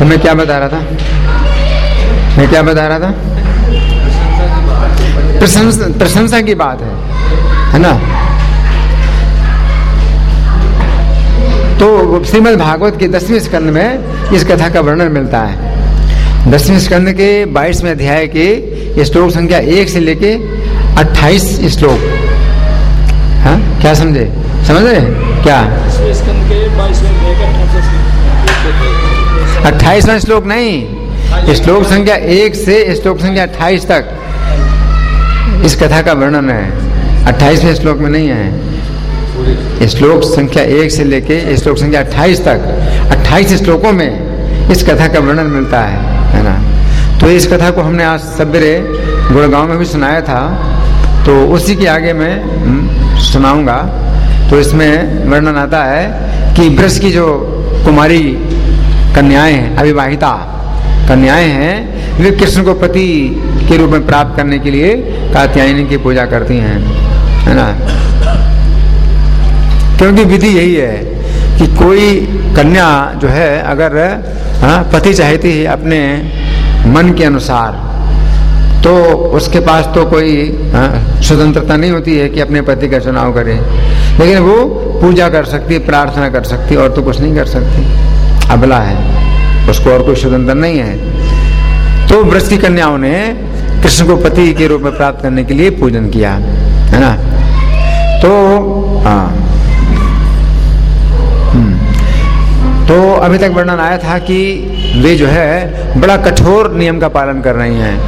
मैं क्या बता रहा था? प्रशंसा की बात है ना। तो श्रीमद् भागवत के 10वें स्कंद में इस कथा का वर्णन मिलता है। 10वें स्कंद के 22वें अध्याय के श्लोक संख्या 1 से लेके 28 श्लोक। हाँ, क्या समझ रहे क्या? 28वां श्लोक नहीं, श्लोक संख्या 1 से श्लोक संख्या 28 तक इस कथा का वर्णन है। 28वें श्लोक में नहीं है। श्लोक संख्या 1 से लेके श्लोक संख्या 28 तक 28 श्लोकों में इस कथा का वर्णन मिलता है ना। तो इस कथा को हमने आज सवेरे गुड़गांव में भी सुनाया था, तो उसी के आगे मैं सुनाऊंगा। तो इसमें वर्णन आता है कि ब्रज की जो कुमारी कन्याएं हैं, अविवाहिता कन्याएं हैं, वे कृष्ण को पति के रूप में प्राप्त करने के लिए कात्यायनी की पूजा करती हैं, है ना। क्योंकि विधि यही है कि कोई कन्या जो है अगर पति चाहती है अपने मन के अनुसार, तो उसके पास तो कोई स्वतंत्रता नहीं होती है कि अपने पति का चुनाव करे, लेकिन वो पूजा कर सकती है, प्रार्थना कर सकती है, और तो कुछ नहीं कर सकती। अबला है, उसको और कोई स्वतंत्र नहीं है। तो ब्रज की कन्याओं ने कृष्ण को पति के रूप में प्राप्त करने के लिए पूजन किया, है ना। तो अभी तक वर्णन आया था कि वे जो है बड़ा कठोर नियम का पालन कर रही हैं।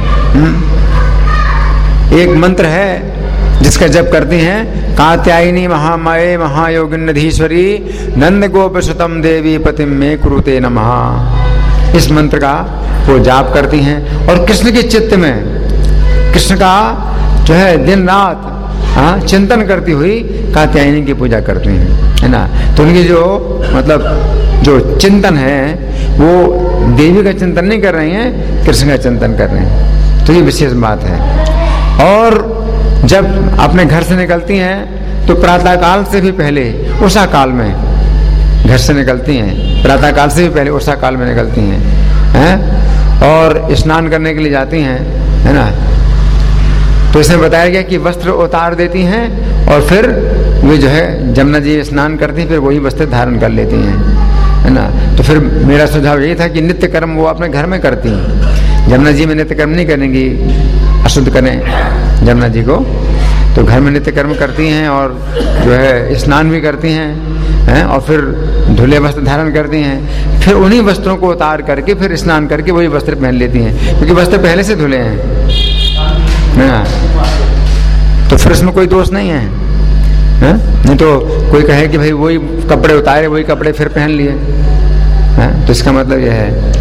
एक मंत्र है जिसका जप करती हैं, कात्यायनी महामाये महायोगिन्नधीश्वरी नंद गोप सुतम देवी पतिम में कुरुते नमः। इस मंत्र का वो जाप करती हैं और कृष्ण के चित्त में कृष्ण का जो है दिन रात चिंतन करती हुई कात्यायनी की पूजा करती हैं, है ना। तो उनकी जो मतलब जो चिंतन है वो देवी का चिंतन नहीं कर रही हैं, कृष्ण का चिंतन कर रहे हैं। तो ये विशेष बात है। और जब अपने घर से निकलती हैं तो प्रातः काल से भी पहले उषा काल में घर से निकलती हैं, प्रातः काल से भी पहले उषा काल में निकलती हैं और स्नान करने के लिए जाती हैं, है ना। तो इसमें बताया गया कि वस्त्र उतार देती हैं और फिर वे जो है जमुना जी स्नान करती हैं, फिर वही वस्त्र धारण कर लेती हैं, है ना। तो फिर मेरा सुझाव यही था कि नित्य कर्म वो अपने घर में करती हैं, जमुना जी में नित्य कर्म नहीं करेंगी, अशुद्ध करें जमुना जी को। तो घर में नित्य कर्म करती हैं और जो है स्नान भी करती हैं, और फिर धुले वस्त्र धारण करती हैं, फिर उन्हीं वस्त्रों को उतार करके फिर स्नान करके वही वस्त्र पहन लेती हैं, क्योंकि वस्त्र पहले से धुले हैं, है। तो फिर इसमें कोई दोष नहीं है, नहीं तो कोई कहे कि भाई वही कपड़े उतारे वही कपड़े फिर पहन लिए, तो इसका मतलब यह है।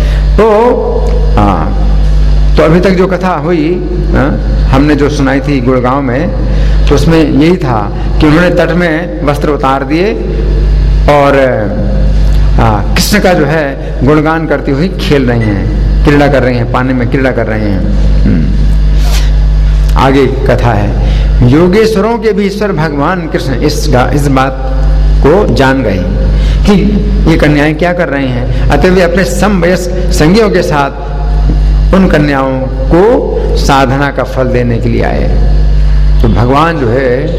तो अभी तक जो कथा हुई हमने जो सुनाई थी गुड़गांव में, तो उसमें यही था कि उन्होंने तट में वस्त्र उतार दिए और कृष्ण का जो है गुणगान करती हुई खेल रही हैं, क्रीड़ा कर रही हैं, पानी में क्रीड़ा कर रही हैं। आगे कथा है, योगेश्वरों के भी ईश्वर भगवान कृष्ण इस बात को जान गए कि ये कन्याएं क्या कर रही हैं, अतः वे अपने समवयस्क संगियों के साथ उन कन्याओं को साधना का फल देने के लिए आए। तो भगवान जो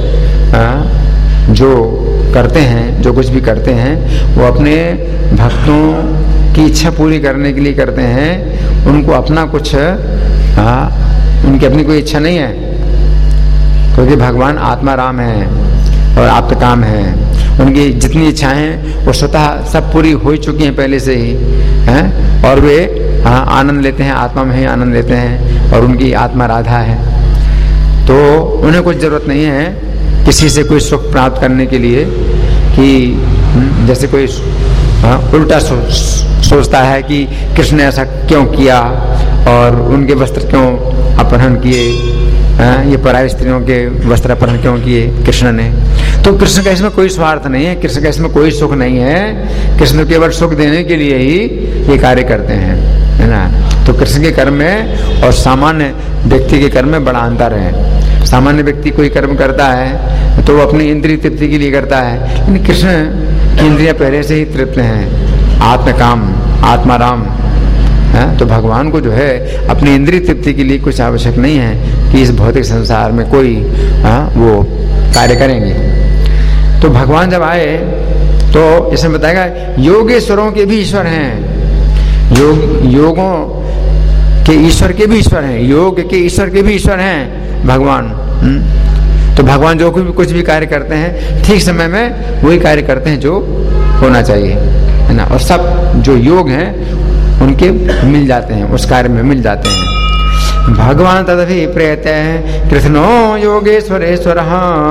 है जो करते हैं, जो कुछ भी करते हैं, वो अपने भक्तों की इच्छा पूरी करने के लिए करते हैं। उनको अपना कुछ उनकी अपनी कोई इच्छा नहीं है, क्योंकि भगवान आत्मा राम है और आप्तकाम है। उनकी जितनी इच्छाएं वो स्वतः सब पूरी हो चुकी हैं पहले से ही, हैं, और वे आनंद लेते हैं, आत्मा में ही आनंद लेते हैं, और उनकी आत्मा राधा है। तो उन्हें कुछ जरूरत नहीं है किसी से कोई सुख प्राप्त करने के लिए, कि जैसे कोई उल्टा सोचता है कि कृष्ण ने ऐसा क्यों किया और उनके वस्त्र क्यों अपहरण किए, ये पराई स्त्रियों के वस्त्र अपहरण क्यों किए कृष्ण ने। तो कृष्ण का इसमें कोई स्वार्थ नहीं है, कृष्ण का इसमें कोई सुख नहीं है। कृष्ण केवल सुख देने के लिए ही ये कार्य करते हैं, है ना। तो कृष्ण के कर्म में और सामान्य व्यक्ति के कर्म में बड़ा अंतर है। सामान्य व्यक्ति कोई कर्म करता है तो वो अपनी इंद्रिय तृप्ति के लिए करता है, लेकिन कृष्ण की इंद्रियां पहले से ही तृप्त हैं, आत्मकाम आत्माराम, तो भगवान को जो है अपनी इंद्रिय तृप्ति के लिए कुछ आवश्यक नहीं है कि इस भौतिक संसार में कोई वो कार्य करेंगे। तो भगवान जब आए तो इसमें बताएगा योगेश्वरों के भी ईश्वर हैं, योगों के ईश्वर के भी ईश्वर हैं, योग के ईश्वर के भी ईश्वर हैं भगवान। तो भगवान जो कुछ भी कार्य करते हैं ठीक समय में वही कार्य करते हैं जो होना चाहिए, है ना। और सब जो योग हैं उनके मिल जाते हैं, उस कार्य में मिल जाते हैं। भगवान तदभि प्रयतः कृष्णो योगेश्वरेश्वरः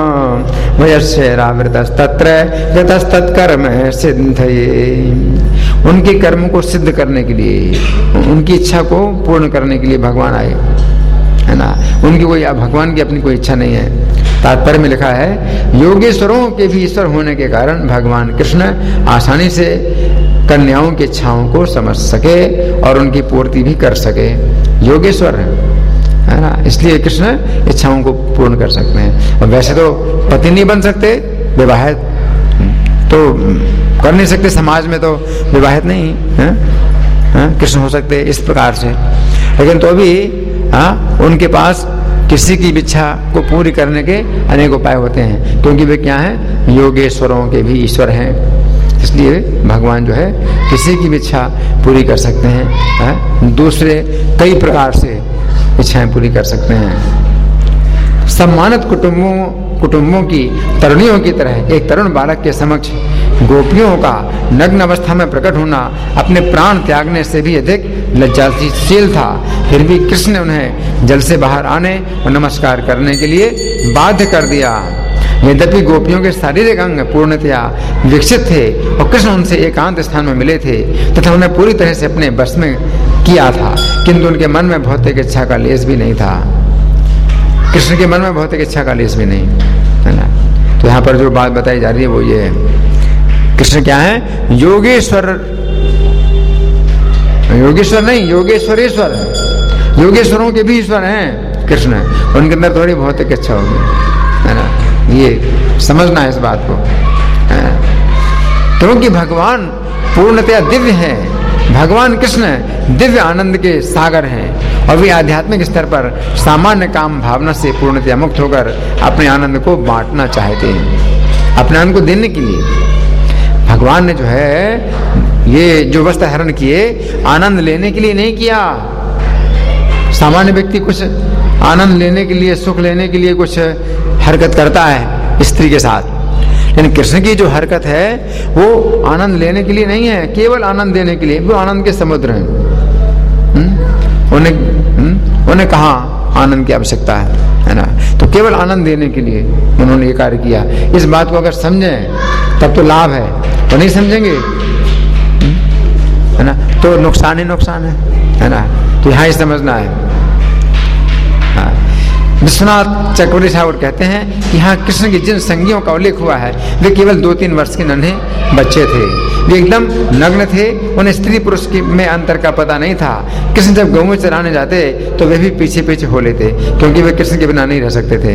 वयस्यैरावृतस्तत्र यतस्तत्कर्म सिद्धये। उनके कर्म को सिद्ध करने के लिए, उनकी इच्छा को पूर्ण करने के लिए भगवान आए, है ना। उनकी कोई, भगवान की अपनी कोई इच्छा नहीं है। तात्पर्य में लिखा है योगेश्वरों के भी ईश्वर होने के कारण भगवान कृष्ण आसानी से कन्याओं की इच्छाओं को समझ सके और उनकी पूर्ति भी कर सके। योगेश्वर है ना, इसलिए कृष्ण इच्छाओं को पूर्ण कर सकते हैं। और वैसे तो पति नहीं बन सकते, विवाहित तो कर नहीं सकते, समाज में तो विवाहित नहीं है कृष्ण हो सकते इस प्रकार से। लेकिन तो भी उनके पास किसी की इच्छा को पूरी करने के अनेक उपाय होते हैं, क्योंकि वे क्या हैं, योगेश्वरों के भी ईश्वर हैं। इसलिए भगवान जो है किसी की भी इच्छा पूरी कर सकते हैं, दूसरे कई प्रकार से इच्छाएं पूरी कर सकते हैं। सम्मानित कुटुंबों की तरुणियों की तरह एक तरुण बालक के समक्ष गोपियों का नग्न अवस्था में प्रकट होना अपने प्राण त्यागने से भी अधिक लज्जाशील था। फिर भी कृष्ण ने उन्हें जल से बाहर आने और नमस्कार करने के लिए बाध्य कर दिया। यद्यपि गोपियों के शारीरिक अंग पूर्णतया विकसित थे और कृष्ण उनसे एकांत स्थान में मिले थे तथा उन्हें पूरी तरह से अपने बस में किया था, किंतु उनके मन में भौतिक इच्छा का लेस भी नहीं था। कृष्ण के मन में भौतिक इच्छा का लेस भी नहीं, है ना। तो यहाँ पर जो बात बताई जा रही है वो ये है, कृष्ण क्या है, योगेश्वर नहीं, योगेश्वरेश्वर है। योगेश्वरों के भी ईश्वर हैं कृष्ण, उनके अंदर थोड़ी भौतिक इच्छा होगी, है ना। ये समझना है इस बात को, क्योंकि भगवान पूर्णतया दिव्य है। भगवान कृष्ण दिव्य आनंद के सागर हैं और वे आध्यात्मिक स्तर पर सामान्य काम भावना से पूर्णतया मुक्त होकर अपने आनंद को बांटना चाहते हैं, अपने आनंद को देने के लिए। भगवान ने जो है ये जो वस्त्र हरण किए आनंद लेने के लिए नहीं किया। सामान्य व्यक्ति कुछ आनंद लेने के लिए, सुख लेने के लिए कुछ हरकत करता है स्त्री के साथ, लेकिन कृष्ण की जो हरकत है वो आनंद लेने के लिए नहीं है, केवल आनंद देने के लिए। वो आनंद के समुद्र हैं। उन्हें कहाँ आनंद की आवश्यकता है ना। तो केवल आनंद देने के लिए उन्होंने ये कार्य किया। इस बात को अगर समझें तब तो लाभ है, तो नहीं समझेंगे, है ना, तो नुकसान ही नुकसान है ना। तो यहाँ ही समझना है। विश्वनाथ चक्रवर्ती ठाकुर कहते हैं कि यहाँ कृष्ण की जिन संगियों का उल्लेख हुआ है वे केवल 2-3 वर्ष के नन्हे बच्चे थे। वे एकदम नग्न थे, उन्हें स्त्री पुरुष में अंतर का पता नहीं था। कृष्ण जब गऊ चराने जाते तो वे भी पीछे पीछे हो लेते, क्योंकि वे कृष्ण के बिना नहीं रह सकते थे।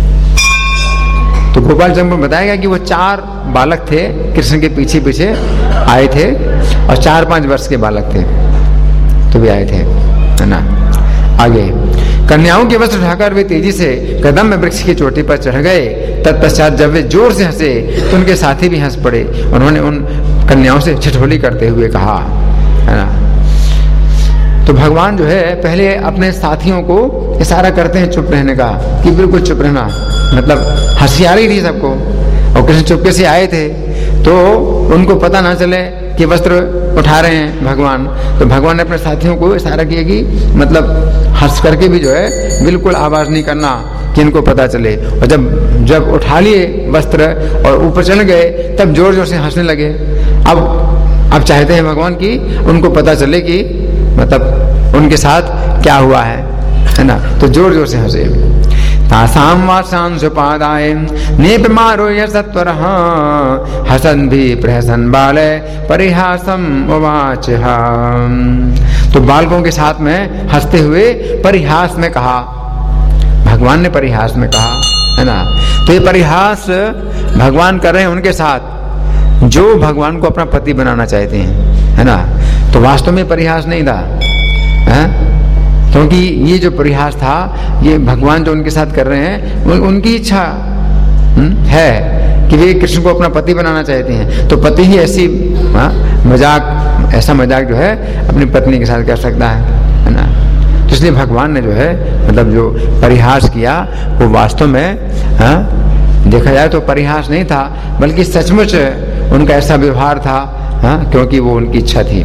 तो गोपाल चंद्र बताएगा कि वो 4 बालक थे, कृष्ण के पीछे पीछे आए थे, और 4-5 वर्ष के बालक थे तो वे आए थे, है ना। आगे कन्याओं के वस्त्र उठाकर वे तेजी से कदम में वृक्ष की चोटी पर चढ़ गए। तत्पश्चात जब वे जोर से हंसे तो उनके साथी भी हंस पड़े। उन्होंने उन कन्याओं से ठिठोली करते हुए कहा, है ना। तो भगवान जो है पहले अपने साथियों को इशारा करते हैं चुप रहने का, कि बिल्कुल चुप रहना, मतलब हंसी आ रही थी सबको, और कृष्ण चुपके से आए थे तो उनको पता ना चले कि वस्त्र उठा रहे हैं भगवान। तो भगवान ने अपने साथियों को इशारा किया कि मतलब हंस करके भी जो है बिल्कुल आवाज नहीं करना कि इनको पता चले। और जब उठा लिए वस्त्र और ऊपर चढ़ गए तब जोर जोर से हंसने लगे। अब चाहते हैं भगवान कि उनको पता चले कि मतलब उनके साथ क्या हुआ है ना। तो जोर जोर से हंसे। तासाम वासां सुपादाय नेप मारो यत्वरः हसन भी प्रहसन बाले परिहासम उवाच। तो बालकों के साथ में हंसते हुए परिहास में कहा, भगवान ने परिहास में कहा, है ना। तो ये परिहास भगवान कर रहे हैं उनके साथ जो भगवान को अपना पति बनाना चाहते हैं, है ना। तो वास्तव में परिहास नहीं था, क्योंकि ये जो परिहास था, ये भगवान जो उनके साथ कर रहे हैं, उनकी इच्छा है कि वे कृष्ण को अपना पति बनाना चाहते हैं। तो पति ही ऐसी मजाक, ऐसा मजाक जो है अपनी पत्नी के साथ कर सकता है ना। तो इसलिए भगवान ने जो है मतलब जो परिहास किया वो वास्तव में देखा जाए तो परिहास नहीं था, बल्कि सचमुच उनका ऐसा व्यवहार था, क्योंकि वो उनकी इच्छा थी।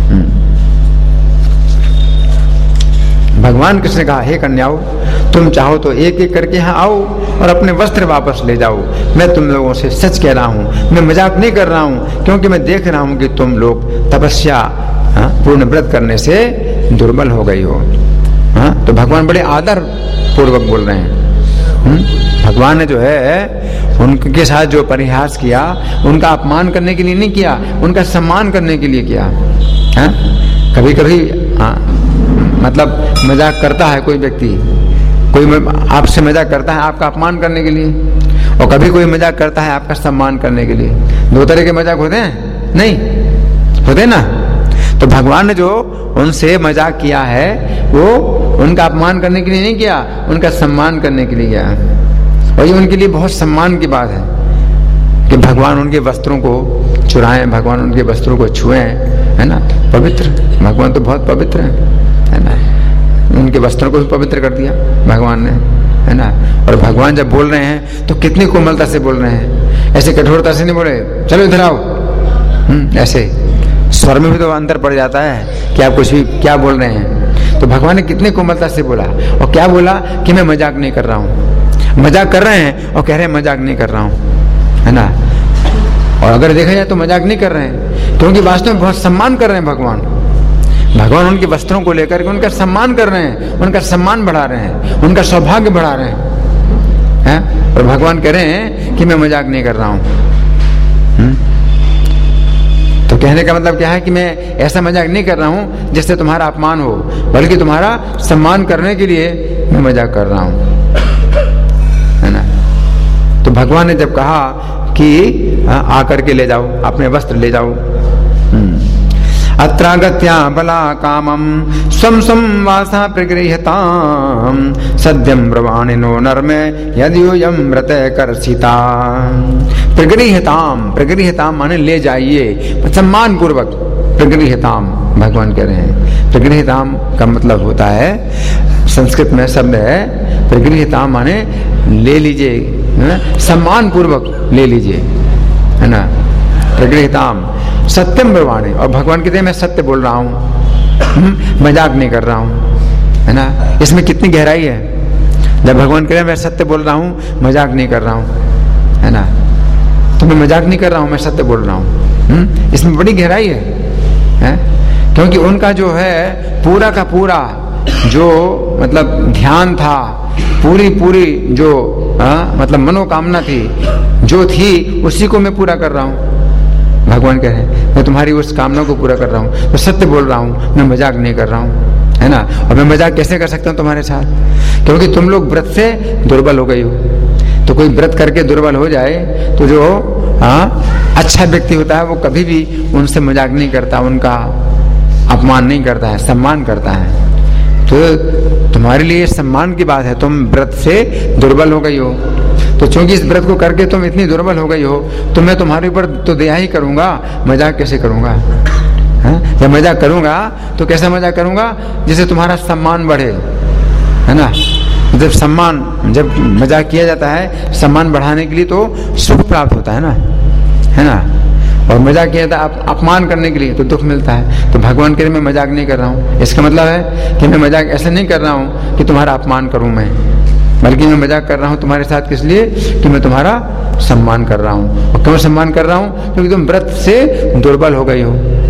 भगवान कृष्ण ने कहा, हे कन्याओं, तुम चाहो तो एक एक करके यहाँ आओ और अपने वस्त्र वापस ले जाओ। मैं तुम लोगों से सच कह रहा हूँ, मैं मजाक नहीं कर रहा हूँ, क्योंकि मैं देख रहा हूँ कि तुम लोग तपस्या पूर्ण व्रत करने से दुर्बल हो गई हो। तो भगवान बड़े आदर पूर्वक बोल रहे हैं। भगवान ने जो है उनके साथ जो परिहास किया, उनका अपमान करने के लिए नहीं किया, उनका सम्मान करने के लिए किया। कभी कभी मतलब मजाक करता है कोई व्यक्ति, कोई आपसे मजाक करता है आपका अपमान करने के लिए, और कभी कोई मजाक करता है आपका सम्मान करने के लिए। दो तरह के मजाक होते हैं, नहीं होते ना। तो भगवान ने जो उनसे मजाक किया है वो उनका अपमान करने के लिए नहीं किया, उनका सम्मान करने के लिए किया। और ये उनके लिए बहुत सम्मान की बात है कि भगवान उनके वस्त्रों को चुराएं, भगवान उनके वस्त्रों को छुएं, है ना। पवित्र भगवान तो बहुत पवित्र है ना। उनके वस्त्रों को भी पवित्र कर दिया भगवान ने, है ना। और भगवान जब बोल रहे हैं तो कितनी कोमलता से बोल रहे हैं, ऐसे कठोरता से नहीं बोले चलो इधर आओ। ऐसे स्वर में भी तो अंतर पड़ जाता है कि आप कुछ भी क्या बोल रहे हैं। तो भगवान ने कितनी कोमलता से बोला, और क्या बोला कि मैं मजाक नहीं कर रहा हूँ। मजाक कर रहे हैं और कह रहे हैं मजाक नहीं कर रहा हूँ, है ना। और अगर देखा जाए तो मजाक नहीं कर रहे हैं, क्योंकि वास्तव में बहुत सम्मान कर रहे हैं भगवान। भगवान उनके वस्त्रों को लेकर के उनका सम्मान कर रहे हैं, उनका सम्मान बढ़ा रहे हैं, उनका सौभाग्य बढ़ा रहे हैं। और भगवान कह रहे हैं कि मैं मजाक नहीं कर रहा हूँ। तो कहने का मतलब क्या है कि मैं ऐसा मजाक नहीं कर रहा हूँ जिससे तुम्हारा अपमान हो, बल्कि तुम्हारा सम्मान करने के लिए मैं मजाक कर रहा हूँ, है ना। तो भगवान ने जब कहा कि आकर के ले जाओ, अपने वस्त्र ले जाओ। अत्रागत्या बला कामम स्वम स्वम वासा प्रगृह्यताम सद्यम ब्रवाणिनो नर्मे यदियोयम व्रत कर्षिता। प्रगृह्यताम, प्रगृह्यताम माने ले जाइए, सम्मान पूर्वक। प्रगृह्यताम भगवान कह रहे हैं। प्रगृह्यताम का मतलब होता है, संस्कृत में शब्द है प्रगृह्यताम माने ले लीजिए, सम्मान पूर्वक ले लीजिए, है ना। प्रगृह्यताम सत्यम ब्रवाणे, और भगवान कहते हैं मैं सत्य बोल रहा हूँ, मजाक नहीं कर रहा हूँ, है ना। इसमें कितनी गहराई है। जब भगवान कह रहे हैं मैं सत्य बोल रहा हूँ, मजाक नहीं कर रहा हूँ, है ना। तो मैं मजाक नहीं कर रहा हूँ, मैं सत्य बोल रहा हूँ। इसमें बड़ी गहराई है? क्योंकि उनका जो है पूरा का पूरा जो मतलब ध्यान था, पूरी जो मतलब मनोकामना थी जो थी, उसी को मैं पूरा कर रहा हूँ। भगवान कह रहे हैं मैं तुम्हारी उस कामना को पूरा कर रहा हूँ, तो सत्य बोल रहा हूँ, मैं मजाक नहीं कर रहा हूँ, है ना। और मैं मजाक कैसे कर सकता हूँ तुम्हारे साथ, क्योंकि तुम लोग व्रत से दुर्बल हो गई हो। तो कोई व्रत करके दुर्बल हो जाए तो जो अच्छा व्यक्ति होता है वो कभी भी उनसे मजाक नहीं करता, उनका अपमान नहीं करता है, सम्मान करता है। तो तुम्हारे लिए सम्मान की बात है, तुम व्रत से दुर्बल हो गई हो। तो चूंकि इस व्रत को करके तुम इतनी दुर्बल हो गई हो, तो मैं तुम्हारे ऊपर तो दया ही करूंगा, मजाक कैसे करूंगा। जब मजाक करूंगा तो कैसा मजाक करूंगा, जिससे तुम्हारा सम्मान बढ़े, है ना। जब मजाक किया जाता है सम्मान बढ़ाने के लिए तो सुख प्राप्त होता है ना। और मजाक किया जाता है अपमान करने के लिए तो दुख मिलता है। तो भगवान कह रहे मैं मजाक नहीं कर रहा हूँ, इसका मतलब है कि मैं मजाक ऐसे नहीं कर रहा हूँ कि तुम्हारा अपमान करूँ मैं, बल्कि मैं मजाक कर रहा हूँ तुम्हारे साथ किस लिए कि मैं तुम्हारा सम्मान कर रहा हूँ। और क्यों सम्मान कर रहा हूँ, क्योंकि तुम व्रत से दुर्बल हो गई हो।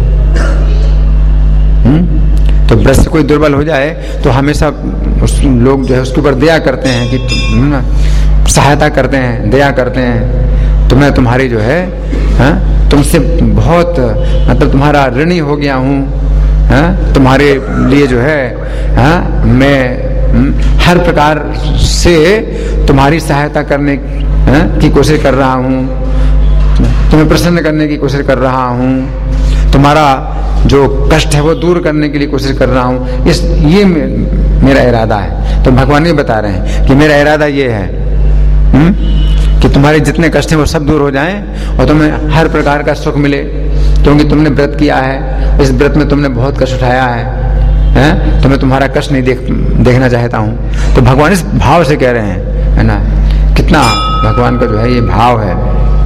तो व्रत से कोई दुर्बल हो जाए तो हमेशा लोग जो है उसके ऊपर दया करते हैं, कि सहायता करते हैं, दया करते हैं। तो मैं तुम्हारी जो है तुमसे बहुत मतलब तुम्हारा ऋणी हो गया हूँ, तुम्हारे लिए जो है मैं हर प्रकार से तुम्हारी सहायता करने की कोशिश कर रहा हूँ, तुम्हें प्रसन्न करने की कोशिश कर रहा हूँ। तुम्हारा जो कष्ट है वो दूर करने के लिए कोशिश कर रहा हूँ, ये मेरा इरादा है। तो भगवान भी बता रहे हैं कि मेरा इरादा ये है कि तुम्हारे जितने कष्ट हैं वो सब दूर हो जाएं और तुम्हें हर प्रकार का सुख मिले, क्योंकि तुमने व्रत किया है, इस व्रत में तुमने बहुत कष्ट उठाया है, तो मैं तुम्हारा कष्ट नहीं देखना चाहता हूँ। तो भगवान इस भाव से कह रहे हैं, है ना, कितना भगवान का जो है ये भाव है।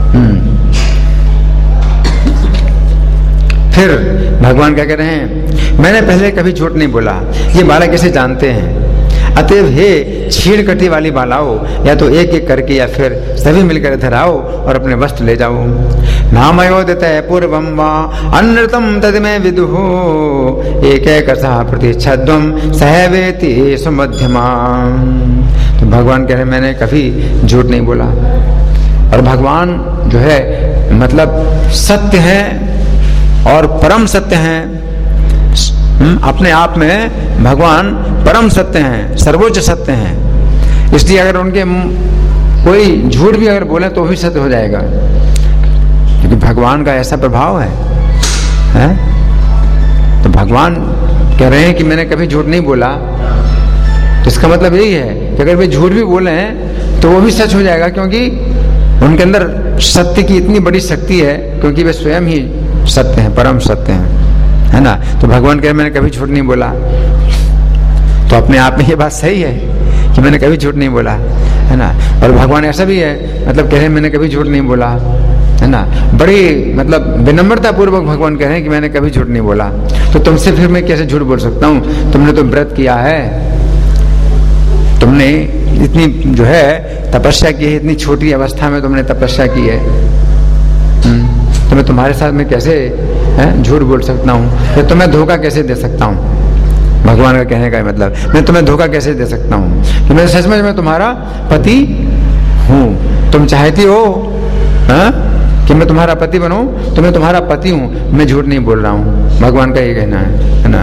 फिर भगवान क्या कह रहे हैं, मैंने पहले कभी झूठ नहीं बोला, ये बालक कैसे जानते हैं, अतएव हे छीड़ कटी वाली बालाओ, या तो एक एक करके या फिर सभी मिलकर इधर आओ और अपने वस्त्र ले जाओ। नामयोदितः पूर्वं वा अनृतं तदिमे विदुः, एकैकशः प्रतिच्छद्वं सहवेति सुमध्यमा। तो भगवान कह रहे हैं मैंने कभी झूठ नहीं बोला, और भगवान जो है मतलब सत्य है और परम सत्य हैं। अपने आप में भगवान परम सत्य हैं, सर्वोच्च सत्य हैं, इसलिए अगर उनके कोई झूठ भी अगर बोले तो भी सत्य हो जाएगा, क्योंकि भगवान का ऐसा प्रभाव है? तो भगवान कह रहे हैं कि मैंने कभी झूठ नहीं बोला, तो इसका मतलब यही है कि अगर वे झूठ भी बोले हैं तो वो भी सच हो जाएगा, क्योंकि उनके अंदर सत्य की इतनी बड़ी शक्ति है, क्योंकि वे स्वयं ही सत्य हैं, परम सत्य हैं, है ना। तो भगवान कह रहे मैंने कभी झूठ नहीं बोला, तो अपने आप में ये बात सही है कि मैंने कभी झूठ नहीं बोला, है ना। और भगवान ऐसा भी है, मतलब कह रहे हैं मैंने कभी झूठ नहीं बोला, है ना। बड़ी मतलब विनम्रता पूर्वक भगवान कह रहे हैं कि मैंने कभी झूठ नहीं बोला। तो तुमसे फिर मैं कैसे झूठ बोल सकता हूँ, तुमने तो व्रत किया है, तुमने इतनी जो है तपस्या की है, इतनी छोटी अवस्था में तुमने तपस्या की है, तो मैं तुम्हारे साथ में कैसे झूठ बोल सकता हूँ, या तुम्हें धोखा कैसे दे सकता हूँ। भगवान का कहने का मतलब मैं तुम्हें धोखा कैसे दे सकता हूँ, तो मैं सच में मैं तुम्हारा पति हूँ, तुम चाहती हो कि मैं तुम्हारा पति बनूं, तो मैं तुम्हारा पति हूँ, मैं झूठ नहीं बोल रहा हूँ। भगवान का ये कहना है ना।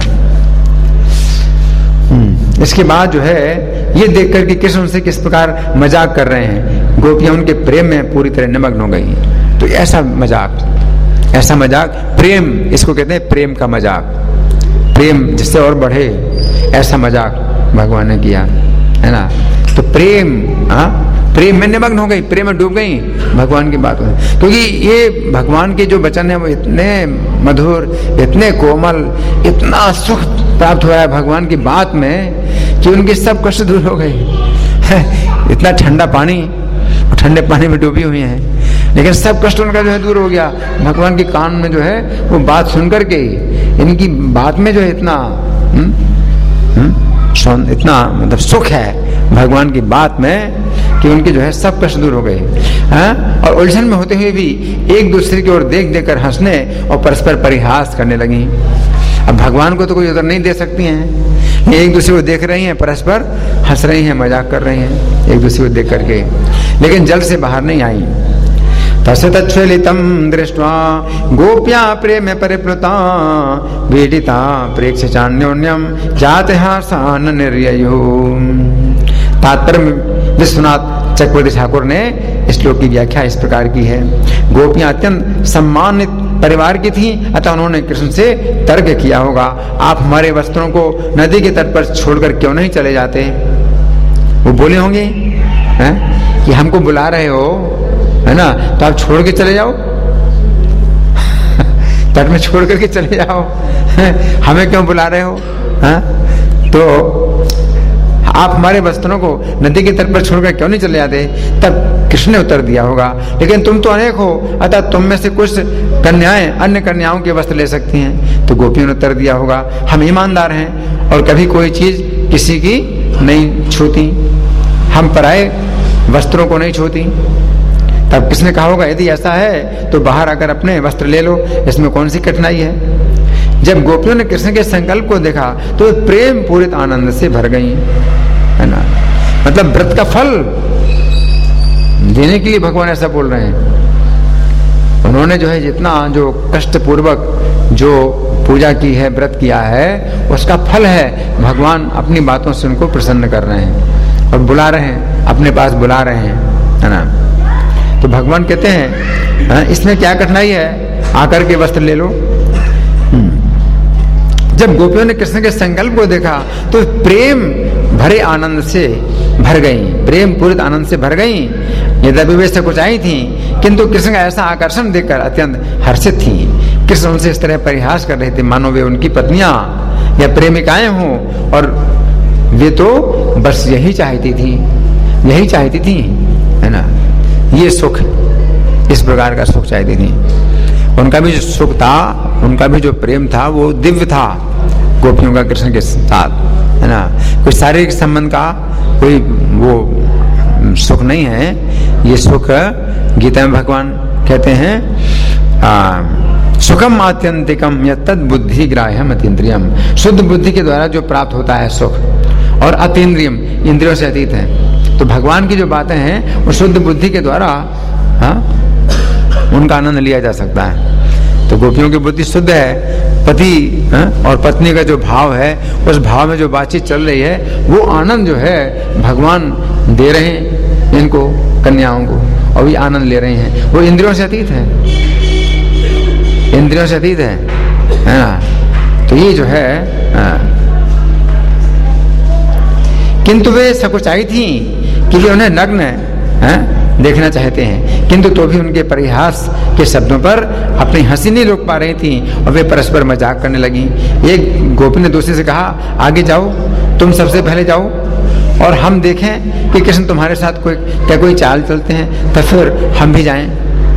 इसके बाद जो है ये देख कर कि कृष्ण उनसे किस प्रकार मजाक कर रहे हैं, गोपियां उनके प्रेम में पूरी तरह निमग्न हो गई। तो ऐसा मजाक प्रेम, इसको कहते हैं प्रेम का मजाक, प्रेम जिससे और बढ़े, ऐसा मजाक भगवान ने किया, है ना। तो प्रेम में निमग्न हो गई, प्रेम में डूब गई भगवान की बात में, क्योंकि ये भगवान के जो वचन है वो इतने मधुर, इतने कोमल, इतना सुख प्राप्त हुआ है भगवान की बात में कि उनके सब कष्ट दूर हो गए। इतना ठंडा पानी, ठंडे पानी में डूबी हुई हैं, लेकिन सब कष्ट उनका जो है दूर हो गया। भगवान के कान में जो है वो बात सुनकर के, इनकी बात में जो है इतना मतलब सुख है भगवान की बात में कि उनके जो है सब कष्ट दूर हो गए। और उलझन में होते हुए भी एक दूसरे की ओर देख देख कर हंसने और परस्पर परिहास करने लगी। अब भगवान को तो कोई उत्तर नहीं दे सकती हैं, एक दूसरे को देख रही हैं, परस्पर हंस रही हैं, मजाक कर रही हैं एक दूसरे को देख करके, लेकिन जल से बाहर नहीं आई। तस्य तच्छलितं दृष्ट्वा गोप्या प्रेम परिप्लुता वीडिता प्रेक्ष चान्योन्यम जाते हासान निर्ययो। तात्पर्य विश्वनाथ चक्रवर्ती ठाकुर ने इस श्लोक की व्याख्या इस प्रकार की है। गोपियां अत्यंत सम्मानित परिवार की थीं, अतः उन्होंने कृष्ण से तर्क किया होगा, आप हमारे वस्त्रों को नदी के तट पर छोड़कर क्यों नहीं चले जाते। वो बोले होंगे कि हमको बुला रहे हो, है ना, तो आप छोड़ के चले जाओ, तट में छोड़ करके चले जाओ, हमें क्यों बुला रहे हो। तो आप हमारे वस्त्रों को नदी के तट पर छोड़कर क्यों नहीं चले जाते। तब कृष्ण ने उत्तर दिया होगा, लेकिन तुम तो अनेक हो, अतः तुम में से कुछ कन्याएं अन्य कन्याओं के वस्त्र ले सकती हैं। तो गोपियों ने उत्तर दिया होगा, हम ईमानदार हैं और कभी कोई चीज किसी की नहीं छूती, हम पराये वस्त्रों को नहीं छूती। तब किसने कहा होगा, यदि ऐसा है तो बाहर आकर अपने वस्त्र ले लो, इसमें कौन सी कठिनाई है। जब गोपियों ने कृष्ण के संकल्प को देखा तो प्रेम पूरित आनंद से भर गई, है ना। मतलब व्रत का फल देने के लिए भगवान ऐसा बोल रहे हैं। उन्होंने जो है जितना जो कष्ट पूर्वक जो पूजा की है, व्रत किया है, उसका फल है। भगवान अपनी बातों से उनको प्रसन्न कर रहे हैं और बुला रहे हैं, अपने पास बुला रहे हैं, है ना। तो भगवान कहते हैं इसमें क्या कठिनाई है, आकर के वस्त्र ले लो। जब गोपियों ने कृष्ण के संकल्प को देखा तो प्रेम भरे आनंद से भर गई, प्रेम पूरित आनंद से भर गई। यद्यपि वे सकुचाई थी, किंतु कृष्ण का ऐसा आकर्षण देखकर अत्यंत हर्षित थी। कृष्ण उनसे इस तरह परिहास कर रहे थे मानो वे उनकी पत्नियां या प्रेमिकाएं हों, और वे तो बस यही चाहती थी, है ना, ये सुख, इस प्रकार का सुख चाहती थी। उनका भी जो सुख था, उनका भी जो प्रेम था वो दिव्य था गोपियों का कृष्ण के साथ, है ना। कोई शारीरिक संबंध का कोई वो सुख नहीं है। ये सुख गीता में भगवान कहते हैं सुखम आत्यंतिकम यत्तद बुद्धि ग्राह्यम अतीन्द्रियम। शुद्ध बुद्धि के द्वारा जो प्राप्त होता है सुख, और अतीन्द्रियम, इंद्रियों से अतीत है। तो भगवान की जो बातें हैं वो शुद्ध बुद्धि के द्वारा उनका आनंद लिया जा सकता है। तो गोपियों की बुद्धि शुद्ध है। पति और पत्नी का जो भाव है, उस भाव में जो बातचीत चल रही है, वो आनंद जो है भगवान दे रहे हैं इनको, कन्याओं को, और भी आनंद ले रहे हैं। वो इंद्रियों से अतीत है, इंद्रियों से अतीत है ना। तो ये जो है किंतु वे सकुचाई थी कि वे उन्हें नग्न देखना चाहते हैं, किंतु तो भी उनके परिहास के शब्दों पर अपनी हंसी नहीं रोक पा रही थी और वे परस्पर मजाक करने लगी। एक गोपी ने दूसरे से कहा, आगे जाओ, तुम सबसे पहले जाओ और हम देखें कि कृष्ण तुम्हारे साथ कोई चाल चलते हैं, तो फिर हम भी जाएं।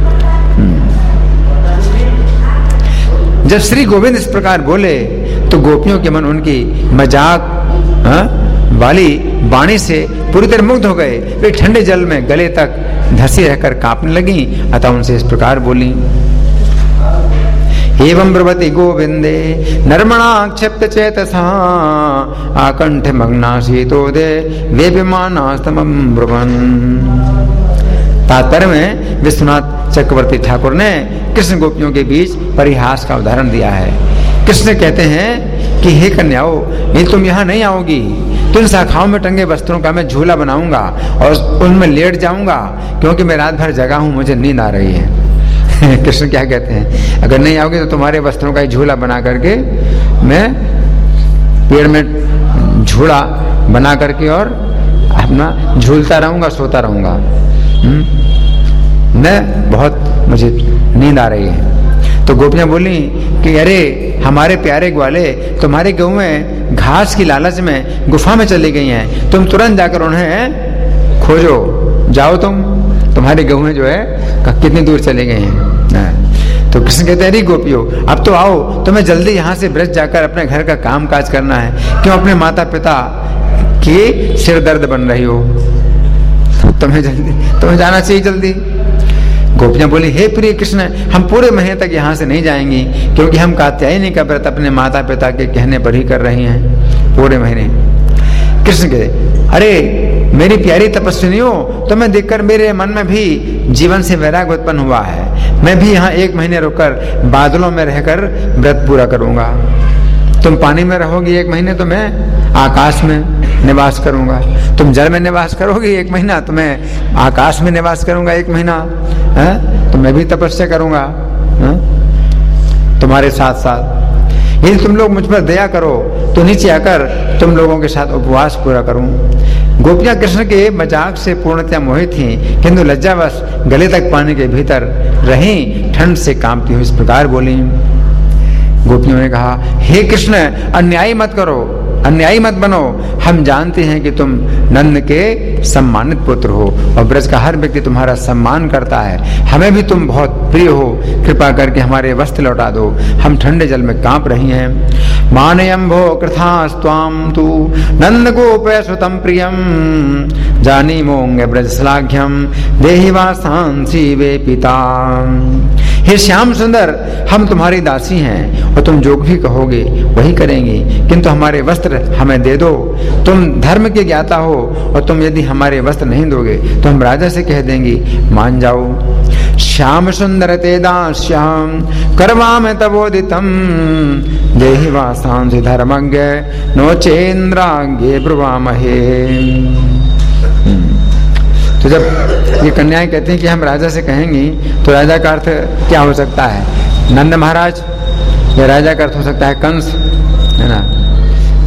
जब श्री गोविंद इस प्रकार बोले तो गोपियों के मन उनकी मजाक वाली वाणी से पूरी तरह मुग्ध हो गए। वे ठंडे जल में गले तक धसी रहकर कांपने लगी। अतः उनसे इस प्रकार बोली, एवं ब्रवति गोविंदे नर्मणाक्षिप्त चेतसा आकंठ मग्नाशीतोदे वेपिमानास्तमं ब्रुवन्। तात्पर्य में विश्वनाथ चक्रवर्ती ठाकुर ने कृष्ण गोपियों के बीच परिहास का उदाहरण दिया है। कृष्ण कहते हैं कि हे कन्याओं, ये तुम यहाँ नहीं आओगी, तो इन शाखाओं में टंगे वस्त्रों का मैं झूला बनाऊंगा और उनमें लेट जाऊंगा, क्योंकि मैं रात भर जगा हूं, मुझे नींद आ रही है। कृष्ण क्या कहते हैं, अगर नहीं आओगे तो तुम्हारे वस्त्रों का झूला बना करके मैं पेड़ में झूला बना करके और अपना झूलता रहूंगा, सोता रहूंगा। मैं बहुत मुझे नींद आ रही है। तो गोपियां बोली कि अरे हमारे प्यारे ग्वाले, तुम्हारी गऊ में घास की लालच में गुफा में चली गई हैं, तुम तुरंत जाकर उन्हें खोजो, जाओ तुम्हारी गऊ जो है कितनी दूर चली गई हैं। तो कृष्ण कहते हैं, अरे गोपियों, अब तो आओ, तुम्हें जल्दी यहाँ से ब्रज जाकर अपने घर का काम काज करना है, क्यों अपने माता पिता के सिर दर्द बन रही हो, तुम्हें जाना चाहिए जल्दी। गोपियां बोली, हे प्रिय कृष्ण, हम पूरे महीने तक यहाँ से नहीं जाएंगी, क्योंकि हम कात्यायनी का व्रत अपने माता पिता के कहने पर ही कर रही हैं पूरे महीने। कृष्ण कहते, अरे मेरी प्यारी तपस्विनियों, तुम्हें देखकर मेरे मन में भी जीवन से वैराग्य उत्पन्न हुआ है। मैं भी यहाँ 1 महीने रुककर बादलों में रहकर व्रत पूरा करूंगा। तुम पानी में रहोगी 1 महीने, तो मैं आकाश में निवास करूंगा। तुम जल में निवास करोगी 1 महीना, तो मैं आकाश में निवास करूंगा 1 महीना। तो मैं भी तपस्या करूंगा तुम्हारे साथ साथ। यदि तुम लोग मुझ पर दया करो तो नीचे आकर तुम लोगों के साथ उपवास पूरा करूं। गोपियां कृष्ण के मजाक से पूर्णतया मोहित थीं, किंतु लज्जावश गले तक पानी के भीतर रहीं, ठंड से कांपती हुई इस प्रकार बोली। गोपियों ने कहा, हे कृष्ण, अन्यायी मत करो, अन्यायी मत बनो। हम जानते हैं कि तुम नंद के सम्मानित पुत्र हो और ब्रज का हर व्यक्ति तुम्हारा सम्मान करता है। हमें भी तुम बहुत प्रिय हो, कृपा करके हमारे वस्त्र लौटा दो, हम ठंडे जल में कांप रही हैं। मानयम भो कृथास्त्वाम तु नंद गोपय सुतम प्रियम जानी मोंगे ब्रज श्लाघ्यम देहि वासांसी वे पिता। हे श्याम सुंदर, हम तुम्हारी दासी हैं और तुम जो भी कहोगे वही करेंगे, किंतु हमारे वस्त्र हमें दे दो। तुम धर्म के ज्ञाता हो और तुम यदि हमारे वस्त्र नहीं दोगे तो हम राजा से कह देंगे, मान जाओ। श्याम सुंदर ते दास्याम करवाम तबोदितम देहि वासांसि धर्मज्ञ नो चेन्द्रांगे ब्रुवामहे। तो जब ये कन्याएं कहती हैं कि हम राजा से कहेंगी, तो राजा का अर्थ क्या हो सकता है? नंद महाराज, या राजा का अर्थ हो सकता है कंस,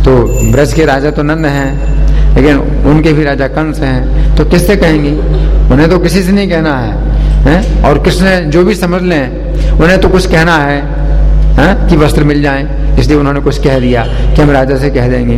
तो ब्रज के राजा तो नंद हैं, लेकिन उनके भी राजा कंस हैं, तो किससे कहेंगी? उन्हें तो किसी से नहीं कहना है? और कृष्ण जो भी समझ लें उन्हें तो कुछ कहना है कि वस्त्र मिल जाएं, इसलिए उन्होंने कुछ कह दिया कि हम राजा से कह देंगे।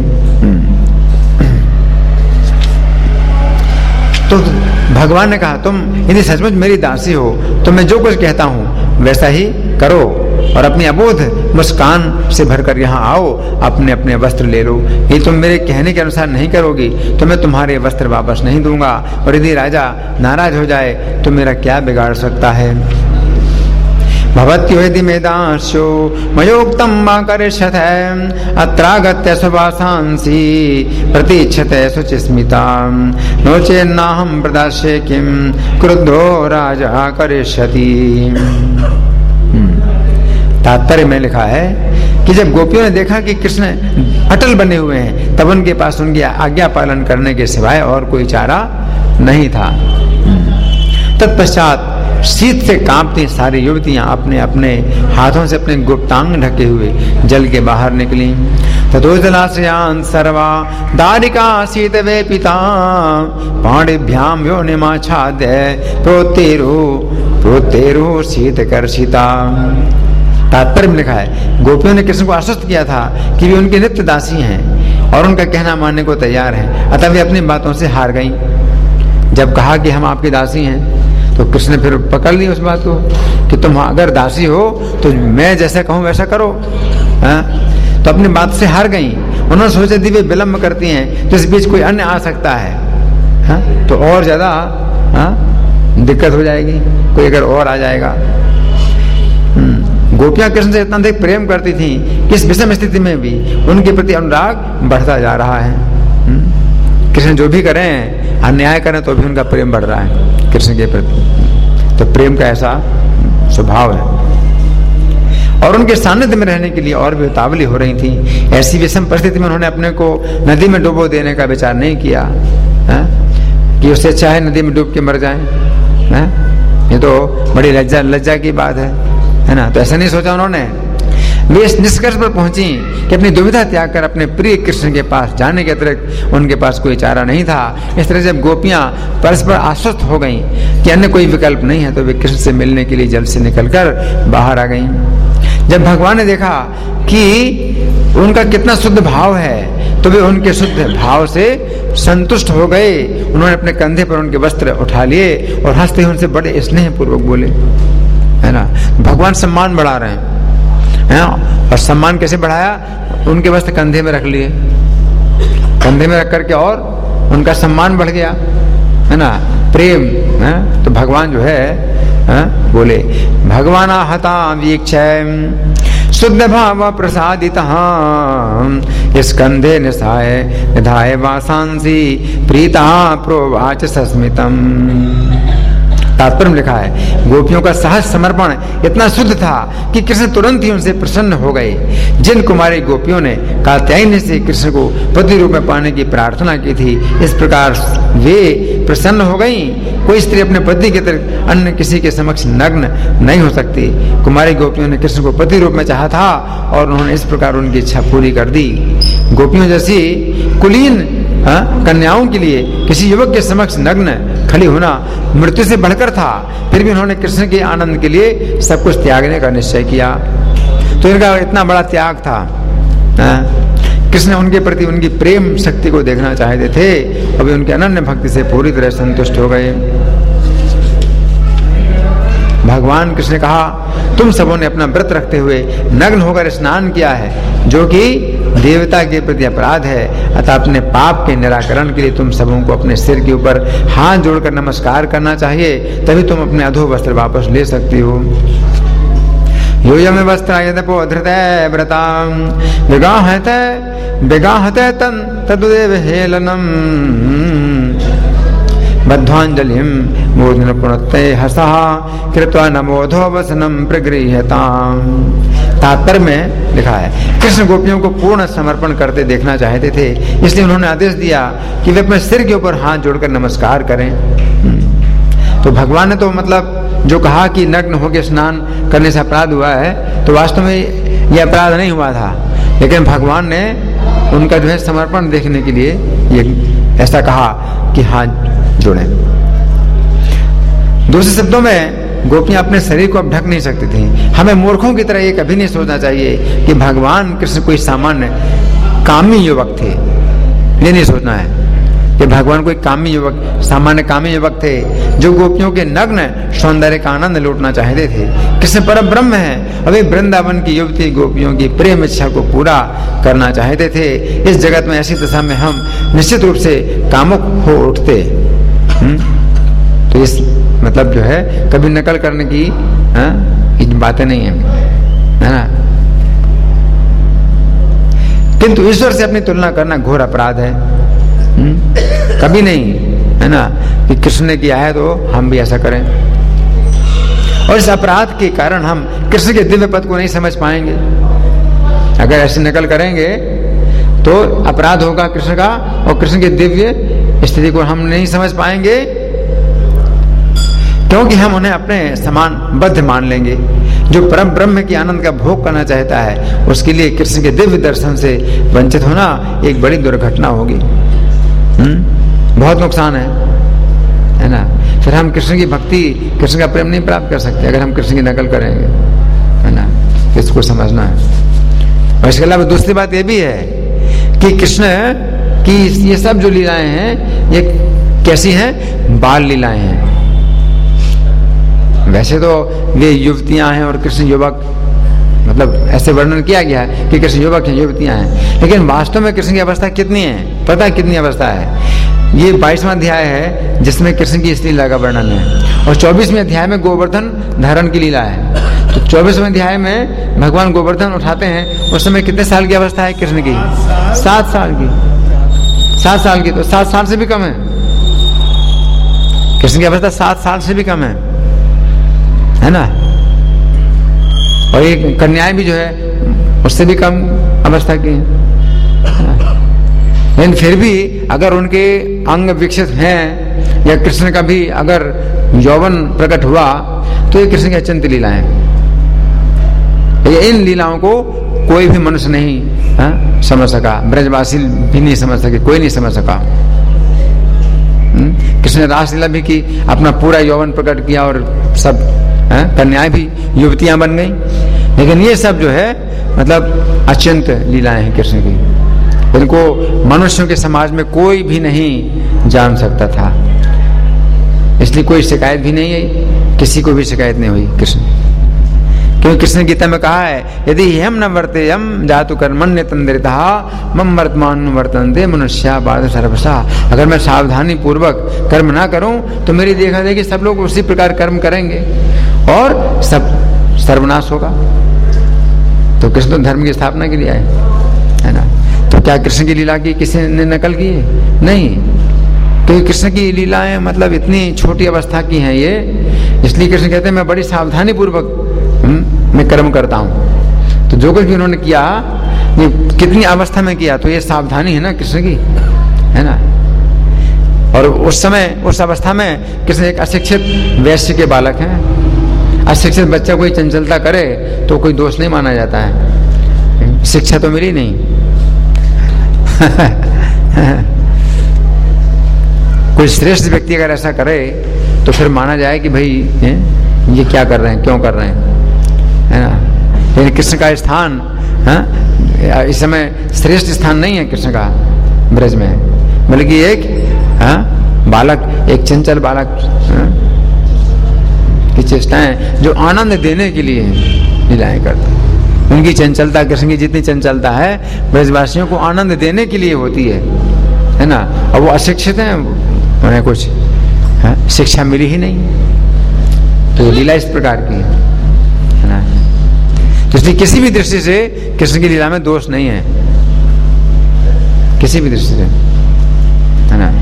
तो भगवान ने कहा तुम यदि सचमुच मेरी दासी हो तो मैं जो कुछ कहता हूं वैसा ही करो और अपनी अबोध मुस्कान से भरकर यहाँ आओ, अपने अपने वस्त्र ले लो। ये तुम मेरे कहने के अनुसार नहीं करोगी तो मैं तुम्हारे वस्त्र वापस नहीं दूंगा, और यदि राजा नाराज हो जाए तो मेरा क्या बिगाड़ सकता है। भवत्यो यदि मेदांशो मयोक्तम मा करिष्यते अत्रागत्य सुवासांसि प्रतीक्षते शुचिस्मितां नो चेन्नाहं प्रदास्ये किं क्रुद्धो राजा करिष्यति। तात्पर्य में लिखा है कि जब गोपियों ने देखा कि कृष्ण अटल बने हुए हैं तब उनके पास उनकी आज्ञा पालन करने के सिवाय और कोई चारा नहीं था। तत्पश्चात शीत से कांपती सारी युवतियां अपने अपने हाथों से अपने गुप्तांग ढके हुए जल के बाहर निकली। ततो जलाशयान सर्वा दारिका शीत वे पिता पाणिभ्याम योनिमाच्छाद्य प्रोतेरु शीत कर्षिता। तात्पर्य में लिखा है गोपियों ने कृष्ण को आश्वस्त किया था कि वे उनके नित्य दासी हैं और उनका कहना मानने को तैयार हैं, अतः वे अपनी बातों से हार गईं। जब कहा कि हम आपकी दासी हैं तो कृष्ण ने फिर पकड़ ली उस बात को कि तुम अगर दासी हो तो मैं जैसा कहूं वैसा करो। तो अपनी बात से हार गई। उन्होंने सोचा यदि वे विलम्ब करती हैं तो इस बीच कोई अन्य आ सकता है तो और ज्यादा दिक्कत हो जाएगी, कोई अगर और आ जाएगा। गोपियां कृष्ण से इतना अधिक प्रेम करती थी कि इस विषम स्थिति में भी उनके प्रति अनुराग बढ़ता जा रहा है। कृष्ण जो भी करें, अन्याय करें तो भी उनका प्रेम बढ़ रहा है कृष्ण के प्रति। तो प्रेम का ऐसा स्वभाव है। और उनके सानिध्य में रहने के लिए और भी उतावली हो रही थी। ऐसी विषम परिस्थिति में उन्होंने अपने को नदी में डुबो देने का विचार नहीं किया कि उससे अच्छा है नदी में डूब के मर जाएं। ये तो बड़ी लज्जा की बात है ना। तो ऐसा नहीं सोचा उन्होंने। वे इस निष्कर्ष पर पहुंची कि अपनी दुविधा त्याग कर अपने प्रिय कृष्ण के पास जाने के अतिरिक्त उनके पास कोई चारा नहीं था। इस तरह जब गोपियां परस्पर आश्वस्त हो गईं कि अन्य कोई विकल्प नहीं है तो वे कृष्ण से मिलने के लिए जल से निकलकर बाहर आ गईं। जब भगवान ने देखा कि उनका कितना शुद्ध भाव है तो वे उनके शुद्ध भाव से संतुष्ट हो गए। उन्होंने अपने कंधे पर उनके वस्त्र उठा लिए और हंसते हुए उनसे बड़े स्नेह पूर्वक बोले, है ना। भगवान सम्मान बढ़ा रहे हैं और सम्मान कैसे बढ़ाया? उनके वस्त्र कंधे में रख लिए, कंधे में रख करके और उनका सम्मान बढ़ गया, है ना। प्रेम है तो भगवान जो है बोले भगवान हता वीक्षय शुद्ध भाव प्रसादित इस कंधे निसाय निधाय वासांसी प्रीता प्रोवाच सस्मितम। तात्पर्य में लिखा है गोपियों का सहज समर्पण इतना शुद्ध था कि कृष्ण तुरंत ही उनसे प्रसन्न हो गए। जिन कुमारी गोपियों ने कात्यायनी से कृष्ण को पति रूप में पाने की प्रार्थना की थी, इस प्रकार वे प्रसन्न हो गईं। कोई स्त्री अपने पति के अतिरिक्त अन्य किसी के समक्ष नग्न नहीं हो सकती। कुमारी गोपियों ने कृष्ण को पति रूप में चाहा था और उन्होंने इस प्रकार उनकी इच्छा पूरी कर दी। गोपियों जैसी कुलीन कन्याओं के लिए किसी युवक के समक्ष नग्न खड़ी होना मृत्यु से बढ़कर था। फिर भी उन्होंने कृष्ण के आनंद के लिए सब कुछ त्यागने का निश्चय किया। तो इनका इतना बड़ा त्याग था। कृष्ण उनके प्रति उनकी प्रेम शक्ति को देखना चाहते थे और वे उनके अनन्य भक्ति से पूरी तरह संतुष्ट हो गए। भगवान कृष्ण ने कहा तुम सबों ने अपना व्रत रखते हुए नग्न होकर स्नान किया है, जो कि देवता के प्रति अपराध है। अतः अपने पाप के निराकरण के लिए तुम सबों को अपने सिर के ऊपर हाथ जोड़कर नमस्कार करना चाहिए, तभी तुम अपने अधो वस्त्र वापस ले सकती हो। योयम वस्त्र यदपो धृतय व्रतां विगाहते तन तदुदेव हेलनम बद्धांजलिम मोदन पुनत्ते हसः कृत्वा नमोधो वसनम प्रगृह्यताम्। तात्पर्य में लिखा है कृष्ण गोपियों को पूर्ण समर्पण करते देखना चाहते थे, इसलिए उन्होंने आदेश दिया कि वे अपने सिर के ऊपर हाथ जोड़कर नमस्कार करें। तो भगवान ने तो मतलब जो कहा कि नग्न होकर स्नान करने से अपराध हुआ है, तो वास्तव में यह अपराध नहीं हुआ था, लेकिन भगवान ने उनका जो है समर्पण देखने के लिए ये ऐसा कहा कि हाथ जोड़ें। दूसरे शब्दों में गोपियां अपने शरीर को अब ढक नहीं सकती थी। हमें मूर्खों की तरह ये कभी नहीं सोचना चाहिए कि भगवान कृष्ण कोई सामान्य कामी युवक थे। ये नहीं सोचना है कि भगवान कोई कामी युवक, सामान्य कामी युवक थे जो गोपियों के नग्न सौंदर्य का आनंद लूटना चाहते थे। कृष्ण परम ब्रह्म है। अभी वृंदावन की युवती गोपियों की प्रेम इच्छा को पूरा करना चाहते थे। इस जगत में ऐसी दशा में हम निश्चित रूप से कामुक हो उठते। तो इस मतलब जो है कभी नकल करने की बातें नहीं है ना। किंतु ईश्वर से अपनी तुलना करना घोर अपराध है। कभी नहीं, है ना, कि कृष्ण ने किया है तो हम भी ऐसा करें। और इस अपराध के कारण हम कृष्ण के दिव्य पद को नहीं समझ पाएंगे। अगर ऐसी नकल करेंगे तो अपराध होगा कृष्ण का, और कृष्ण के दिव्य स्थिति को हम नहीं समझ पाएंगे, क्योंकि हम उन्हें अपने समान बद्ध मान लेंगे। जो परम ब्रह्म के आनंद का भोग करना चाहता है उसके लिए कृष्ण के दिव्य दर्शन से वंचित होना एक बड़ी दुर्घटना होगी। बहुत नुकसान है ना। फिर हम कृष्ण की भक्ति, कृष्ण का प्रेम नहीं प्राप्त कर सकते अगर हम कृष्ण की नकल करेंगे, है ना। इसको समझना है। और इसके अलावा दूसरी बात ये भी है कि कृष्ण की ये सब जो लीलाएं हैं ये कैसी हैं? बाल लीलाएं हैं। वैसे तो वे युवतियां हैं और कृष्ण युवक, मतलब ऐसे वर्णन किया गया है कि कृष्ण युवक हैं, युवतियां हैं, लेकिन वास्तव में कृष्ण की अवस्था कितनी है? पता है कितनी अवस्था है? ये 22वां अध्याय है जिसमें कृष्ण की इस लीला का वर्णन है, और 24वें अध्याय में गोवर्धन धारण की लीला है। तो 24वें अध्याय में भगवान गोवर्धन उठाते हैं, उस समय कितने साल की अवस्था है कृष्ण की? 7 साल की। 7 साल की, तो 7 साल से भी कम है। कृष्ण की अवस्था 7 साल से भी कम है ना। और ये कन्याएं भी जो है उससे भी कम अवस्था की हैं। लेकिन फिर भी अगर उनके अंग विकसित हैं या कृष्ण का भी अगर यौवन प्रकट हुआ तो ये कृष्ण की अत्यंत लीलाएं। इन लीलाओं को कोई भी मनुष्य नहीं समझ सका, ब्रजवासी भी नहीं समझ सके, कोई नहीं समझ सका। कृष्ण ने रासलीला भी की, अपना पूरा यौवन प्रकट किया और सब कन्याएं भी युवतियां बन गई। लेकिन ये सब जो है मतलब अत्यंत लीलाएं हैं कृष्ण की, इनको मनुष्यों के समाज में कोई भी नहीं जान सकता था। इसलिए कोई शिकायत भी नहीं है, किसी को भी शिकायत नहीं हुई कृष्ण, क्योंकि कृष्ण गीता में कहा है यदि हम न वर्ते हम जातु कर्मण्य तंद्रिता मम वर्तमान वर्तन्ते मनुष्या बाद सर्वसा। अगर मैं सावधानी पूर्वक कर्म ना करूं तो मेरी देखा देखी सब लोग उसी प्रकार कर्म करेंगे और सब सर्वनाश होगा। तो कृष्ण तो धर्म की स्थापना के लिए आए, है ना। तो क्या कृष्ण की लीला की किसी ने नकल की है? नहीं, क्योंकि कृष्ण की लीलाएं मतलब इतनी छोटी अवस्था की हैं ये, इसलिए कृष्ण कहते हैं मैं बड़ी सावधानी पूर्वक मैं कर्म करता हूं। तो जो कुछ भी उन्होंने किया ये कितनी अवस्था में किया, तो ये सावधानी है ना कृष्ण की, है ना। और उस समय उस अवस्था में कृष्ण एक अशिक्षित वैश्य के बालक हैं। अशिक्षित बच्चा कोई चंचलता करे तो कोई दोष नहीं माना जाता है, शिक्षा तो मिली नहीं। कोई श्रेष्ठ व्यक्ति अगर ऐसा करे तो फिर माना जाए कि भाई ये क्या कर रहे हैं, क्यों कर रहे हैं, है ना। लेकिन कृष्ण का स्थान इस समय श्रेष्ठ स्थान नहीं है कृष्ण का ब्रज में, बल्कि एक बालक, एक चंचल बालक की चेष्टाएं जो आनंद देने के लिए लीलाएं करते। उनकी चंचलता, कृष्ण की जितनी चंचलता है ब्रजवासियों को आनंद देने के लिए होती है ना। और वो अशिक्षित हैं, उन्हें कुछ शिक्षा मिली ही नहीं, तो लीला इस प्रकार की है ना। तो इसलिए किसी भी दृष्टि से कृष्ण की लीला में दोष नहीं है, किसी भी दृष्टि से, है ना।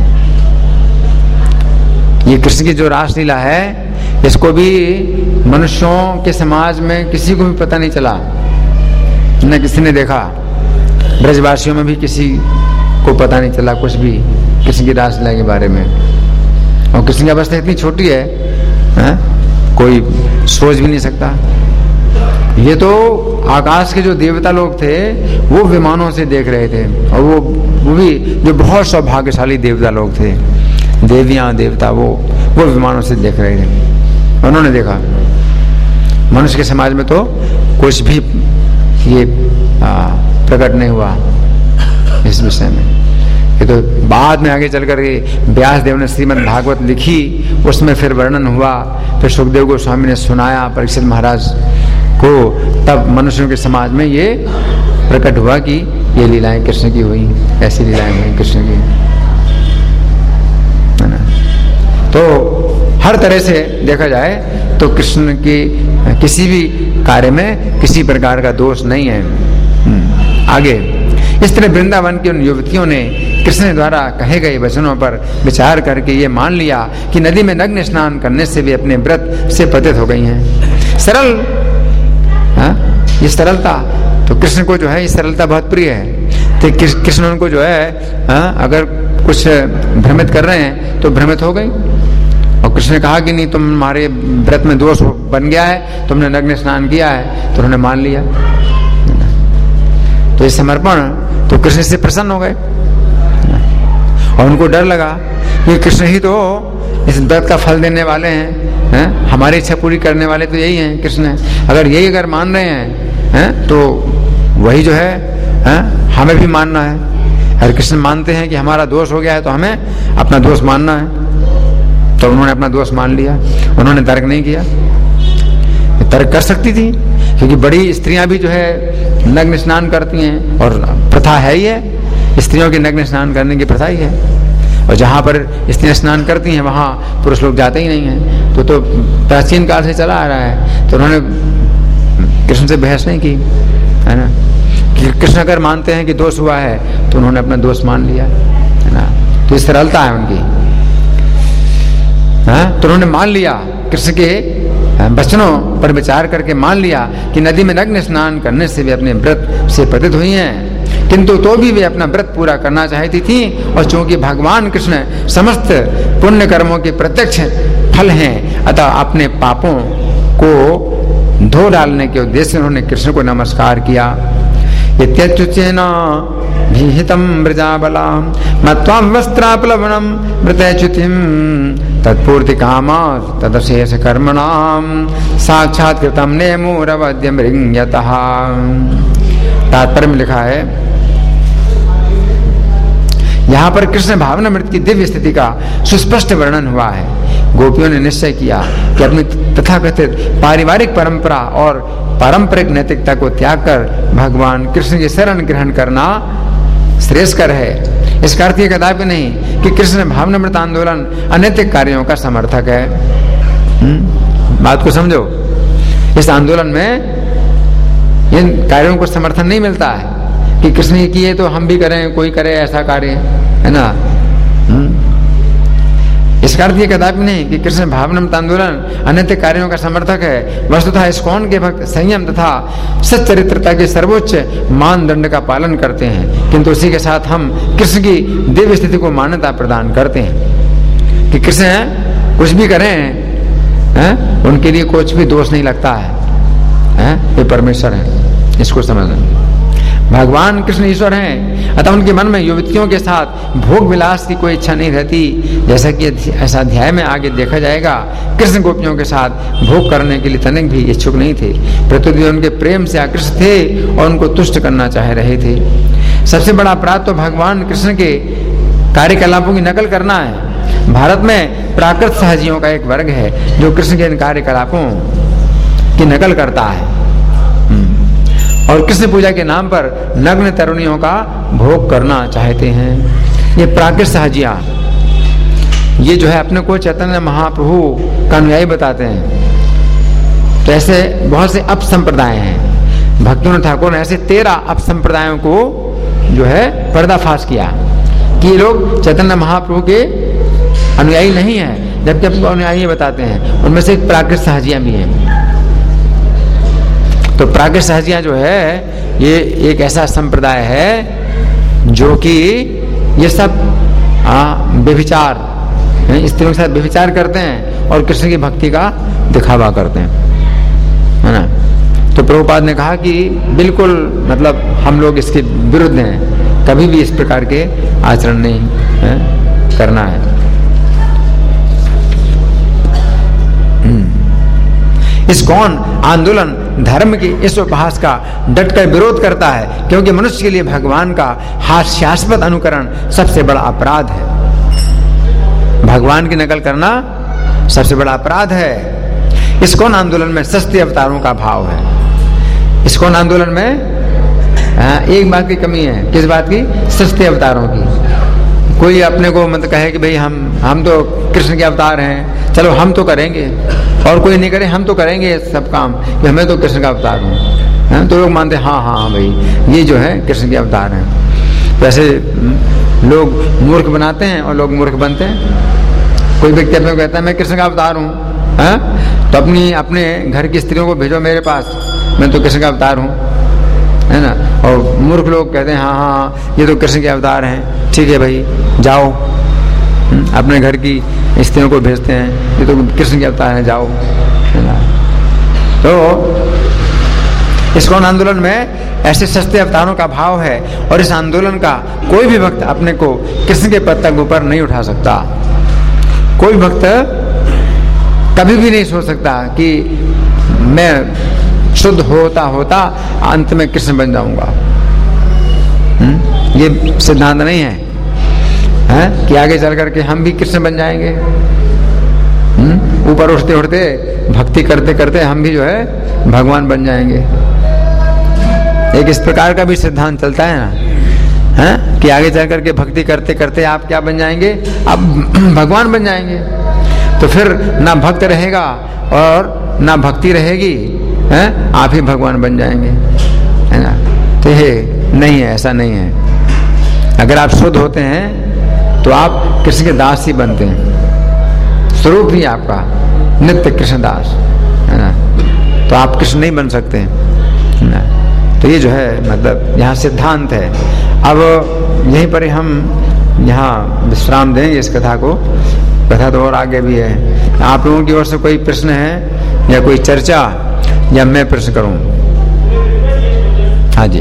ये कृष्ण की जो रासलीला है इसको भी मनुष्यों के समाज में किसी को भी पता नहीं चला, न किसी ने देखा। ब्रजवासियों में भी किसी को पता नहीं चला कुछ भी कृष्ण की रासलीला के बारे में। और कृष्ण की अवस्था इतनी छोटी है, कोई सोच भी नहीं सकता, ये तो आकाश के जो देवता लोग थे वो विमानों से देख रहे थे, और वो भी जो बहुत सौभाग्यशाली देवता लोग थे, देवियां देवता, वो विमानों से देख रहे थे। उन्होंने देखा। मनुष्य के समाज में तो कुछ भी ये प्रकट नहीं हुआ इस विषय में। ये तो बाद में आगे चलकर व्यास देव ने श्रीमद् भागवत लिखी, उसमें फिर वर्णन हुआ, फिर सुखदेव गोस्वामी ने सुनाया परीक्षित महाराज को, तब मनुष्यों के समाज में ये प्रकट हुआ कि ये लीलाएं कृष्ण की हुई, ऐसी लीलाएं हुई कृष्ण की, है ना। तो हर तरह से देखा जाए तो कृष्ण की किसी भी कार्य में किसी प्रकार का दोष नहीं है। आगे इस तरह वृंदावन की उन युवतियों ने कृष्ण द्वारा कहे गए वचनों पर विचार करके ये मान लिया कि नदी में नग्न स्नान करने से भी अपने व्रत से पतित हो गई हैं। सरल, ये सरलता, तो कृष्ण को जो है ये सरलता बहुत प्रिय है। तो कृष्ण उनको जो है अगर कुछ भ्रमित कर रहे हैं तो भ्रमित हो गई, और कृष्ण ने कहा कि नहीं, तुम्हारे व्रत में दोष बन गया है, तुमने नग्न स्नान किया है, तो उन्होंने मान लिया। तो ये समर्पण, तो कृष्ण से प्रसन्न हो गए, और उनको डर लगा कि कृष्ण ही तो इस व्रत का फल देने वाले हैं, हमारी इच्छा पूरी करने वाले तो यही हैं कृष्ण। अगर यही अगर मान रहे हैं तो वही जो है हमें भी मानना है। अगर कृष्ण मानते हैं कि हमारा दोष हो गया है तो हमें अपना दोष मानना है। तो उन्होंने अपना दोष मान लिया, उन्होंने तर्क नहीं किया। तर्क कर सकती थी, क्योंकि बड़ी स्त्रियां भी जो है नग्न स्नान करती हैं, और प्रथा है ही है, स्त्रियों के नग्न स्नान करने की प्रथा ही है। और जहाँ पर स्त्रियां स्नान करती हैं वहाँ पुरुष लोग जाते ही नहीं हैं। तो प्राचीन काल से चला आ रहा है। तो उन्होंने कृष्ण से बहस नहीं की, है ना। कि कृष्ण अगर मानते हैं कि दोष हुआ है तो उन्होंने अपना दोष मान लिया, है ना। तो इस सरलता है उनकी। तो उन्होंने मान लिया, कृष्ण के वचनों पर विचार करके मान लिया कि नदी में नग्न स्नान करने से भी अपने व्रत से पतित हुई हैं, किंतु तो भी वे अपना व्रत पूरा करना चाहती थी। और चूंकि भगवान कृष्ण समस्त पुण्य कर्मों के प्रत्यक्ष फल हैं, अतः अपने पापों को धो डालने के उद्देश्य से उन्होंने कृष्ण को नमस्कार किया। इत्यच्युचेन भीहितं वृजाबलां मत्वा वस्त्राप्लवनं व्रतच्युतिं तत्पूर्ति कामात् तदशेष कर्मणां साक्षात् कृतं नेमुरवद्यं ऋण्यतः। तात्पर्य में लिखा है, यहाँ पर कृष्ण भावनामृत की दिव्य स्थिति का सुस्पष्ट वर्णन हुआ है। गोपियों ने निश्चय किया कि अपनी तथाकथित पारिवारिक परंपरा और पारंपरिक नैतिकता को त्याग कर भगवान कृष्ण की शरण ग्रहण करना श्रेयस्कर है। इसका अर्थ ये कदापि नहीं कि कृष्ण भावनामृत आंदोलन अनैतिक कार्यों का समर्थक है। बात को समझो, इस आंदोलन में इन कार्यों को समर्थन नहीं मिलता है कि कृष्ण ये किए तो हम भी करें, कोई करे ऐसा कार्य, है ना। इसका अर्थ ये कदापि नहीं कि कृष्ण भावनामृत आंदोलन अनैतिक कार्यों का समर्थक है। वस्तुतः इस्कॉन के भक्त संयम तथा सच्चरित्रता के सर्वोच्च मानदंड का पालन करते हैं, किंतु उसी के साथ हम कृष्ण की दिव्य स्थिति को मान्यता प्रदान करते हैं कि कृष्ण कुछ भी करें, उनके लिए कुछ भी दोष नहीं लगता है, ये परमेश्वर है। इसको समझना, भगवान कृष्ण ईश्वर हैं, अतः उनके मन में युवतियों के साथ भोग विलास की कोई इच्छा नहीं रहती। जैसा कि ऐसा अध्याय में आगे देखा जाएगा, कृष्ण गोपियों के साथ भोग करने के लिए तनिक भी इच्छुक नहीं थे, प्रत्युत उनके प्रेम से आकृष्ट थे और उनको तुष्ट करना चाह रहे थे। सबसे बड़ा अपराध तो भगवान कृष्ण के कार्यकलापों की नकल करना है। भारत में प्राकृत सहजियों का एक वर्ग है जो कृष्ण के इन कार्यकलापों की नकल करता है और कृष्ण पूजा के नाम पर नग्न तरुणियों का भोग करना चाहते हैं। ये प्राकृत सहजिया, ये जो है अपने को चैतन्य महाप्रभु का अनुयायी बताते हैं। तो ऐसे बहुत से अपसंप्रदाय हैं। भक्तों ठाकुर ने ऐसे 13 अपसंप्रदायों को जो है पर्दाफाश किया कि ये लोग चैतन्य महाप्रभु के अनुयायी नहीं है, जबकि अपने अनुयायी बताते हैं। उनमें से एक प्राकृत सहजिया भी है। तो प्राकृत सहजिया जो है ये एक ऐसा संप्रदाय है जो कि ये सब व्यभिचार, स्त्रियों के साथ व्यभिचार करते हैं और कृष्ण की भक्ति का दिखावा करते हैं, है ना। तो प्रभुपाद ने कहा कि बिल्कुल मतलब हम लोग इसके विरुद्ध हैं, कभी भी इस प्रकार के आचरण नहीं करना है। इस्कॉन आंदोलन धर्म के इस उपहास का डटकर विरोध करता है, क्योंकि मनुष्य के लिए भगवान का हास्यास्पद अनुकरण सबसे बड़ा अपराध है। भगवान की नकल करना सबसे बड़ा अपराध है। इस्कॉन आंदोलन में सस्ते अवतारों का भाव है। इस्कॉन आंदोलन में एक बात की कमी है। किस बात की? सस्ते अवतारों की। कोई अपने को मतलब कहे कि भाई हम तो कृष्ण के अवतार हैं, चलो हम तो करेंगे, और कोई नहीं करे हम तो करेंगे सब काम, कि हमें तो कृष्ण का अवतार हूँ। तो लोग मानते हाँ हाँ भाई ये जो है कृष्ण के अवतार हैं। तो ऐसे लोग मूर्ख बनाते हैं और लोग मूर्ख बनते हैं। कोई व्यक्ति अपने को कहता है मैं कृष्ण का अवतार हूँ, तो अपने घर की स्त्रियों को भेजो मेरे पास, मैं तो कृष्ण का अवतार हूँ, है ना। और मूर्ख लोग कहते हैं हाँ हाँ ये तो कृष्ण के अवतार हैं, ठीक है भाई जाओ। अपने घर की स्त्रियों को भेजते हैं, ये तो कृष्ण के अवतार हैं, जाओ, है ना। तो इस्कॉन आंदोलन में ऐसे सस्ते अवतारों का भाव है, और इस आंदोलन का कोई भी भक्त अपने को कृष्ण के पद तक ऊपर नहीं उठा सकता। कोई भक्त कभी भी नहीं सोच सकता कि मैं शुद्ध होता होता अंत में कृष्ण बन जाऊंगा। ये सिद्धांत नहीं है कि आगे चल करके हम भी कृष्ण बन जाएंगे। ऊपर उठते उठते भक्ति करते करते हम भी जो है भगवान बन जाएंगे। एक इस प्रकार का भी सिद्धांत चलता है ना, कि आगे चल करके भक्ति करते करते आप क्या बन जाएंगे? आप भगवान बन जाएंगे। तो फिर ना भक्त रहेगा और ना भक्ति रहेगी, आप ही भगवान बन जाएंगे, है ना। तो ये नहीं है, ऐसा नहीं है। अगर आप शुद्ध होते हैं तो आप कृष्ण के दास ही बनते हैं। स्वरूप ही आपका नित्य कृष्ण दास, है ना। तो आप कृष्ण नहीं बन सकते, है ना। तो ये जो है मतलब यहाँ सिद्धांत है। अब यहीं पर हम यहाँ विश्राम देंगे इस कथा को। कथा तो और आगे भी है। आप लोगों की ओर से कोई प्रश्न है या कोई चर्चा, या मैं प्रश्न करूं? हाँ जी।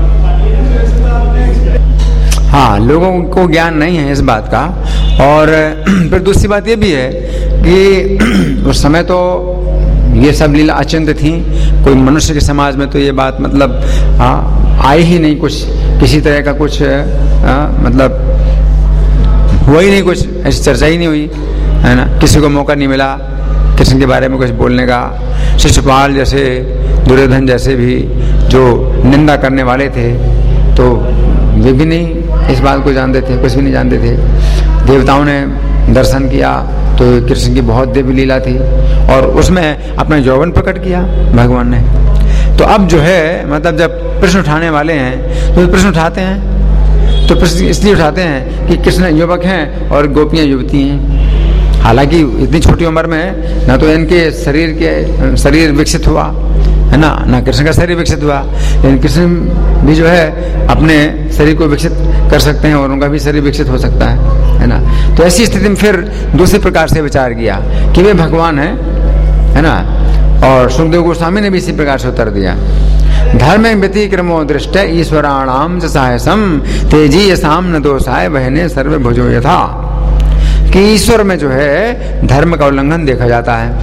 हाँ, लोगों को ज्ञान नहीं है इस बात का। और फिर दूसरी बात ये भी है कि उस समय तो ये सब लीला अचिंत थी। कोई मनुष्य के समाज में तो ये बात मतलब आई ही नहीं, कुछ किसी तरह का कुछ मतलब हुआ ही नहीं, कुछ ऐसी चर्चा ही नहीं हुई, है ना। किसी को मौका नहीं मिला कृष्ण के बारे में कुछ बोलने का। शिशुपाल जैसे, दुर्योधन जैसे भी जो निंदा करने वाले थे, तो वे भी नहीं इस बात को जानते थे, कुछ भी नहीं जानते थे। देवताओं ने दर्शन किया तो कृष्ण की बहुत दिव्य लीला थी, और उसमें अपना यौवन प्रकट किया भगवान ने। तो अब जो है मतलब जब प्रश्न उठाने वाले हैं तो प्रश्न उठाते हैं, तो प्रश्न इसलिए उठाते हैं कि कृष्ण युवक हैं और गोपियां युवती हैं। हालांकि इतनी छोटी उम्र में ना तो इनके शरीर विकसित हुआ, है ना कृष्ण का शरीर विकसित हुआ, लेकिन कृष्ण भी जो है अपने शरीर को विकसित कर सकते हैं और उनका भी शरीर विकसित हो सकता है ना। तो ऐसी स्थिति में फिर दूसरे प्रकार से विचार किया कि वे भगवान है ना। और सुखदेव गोस्वामी ने भी इसी प्रकार से उत्तर दिया। धर्म व्यतिक्रमो दृष्ट ईश्वराणाम साहसम तेजी यसाम न दोषाय बहने सर्व भुजो यथा। कि ईश्वर में जो है धर्म का उल्लंघन देखा जाता है।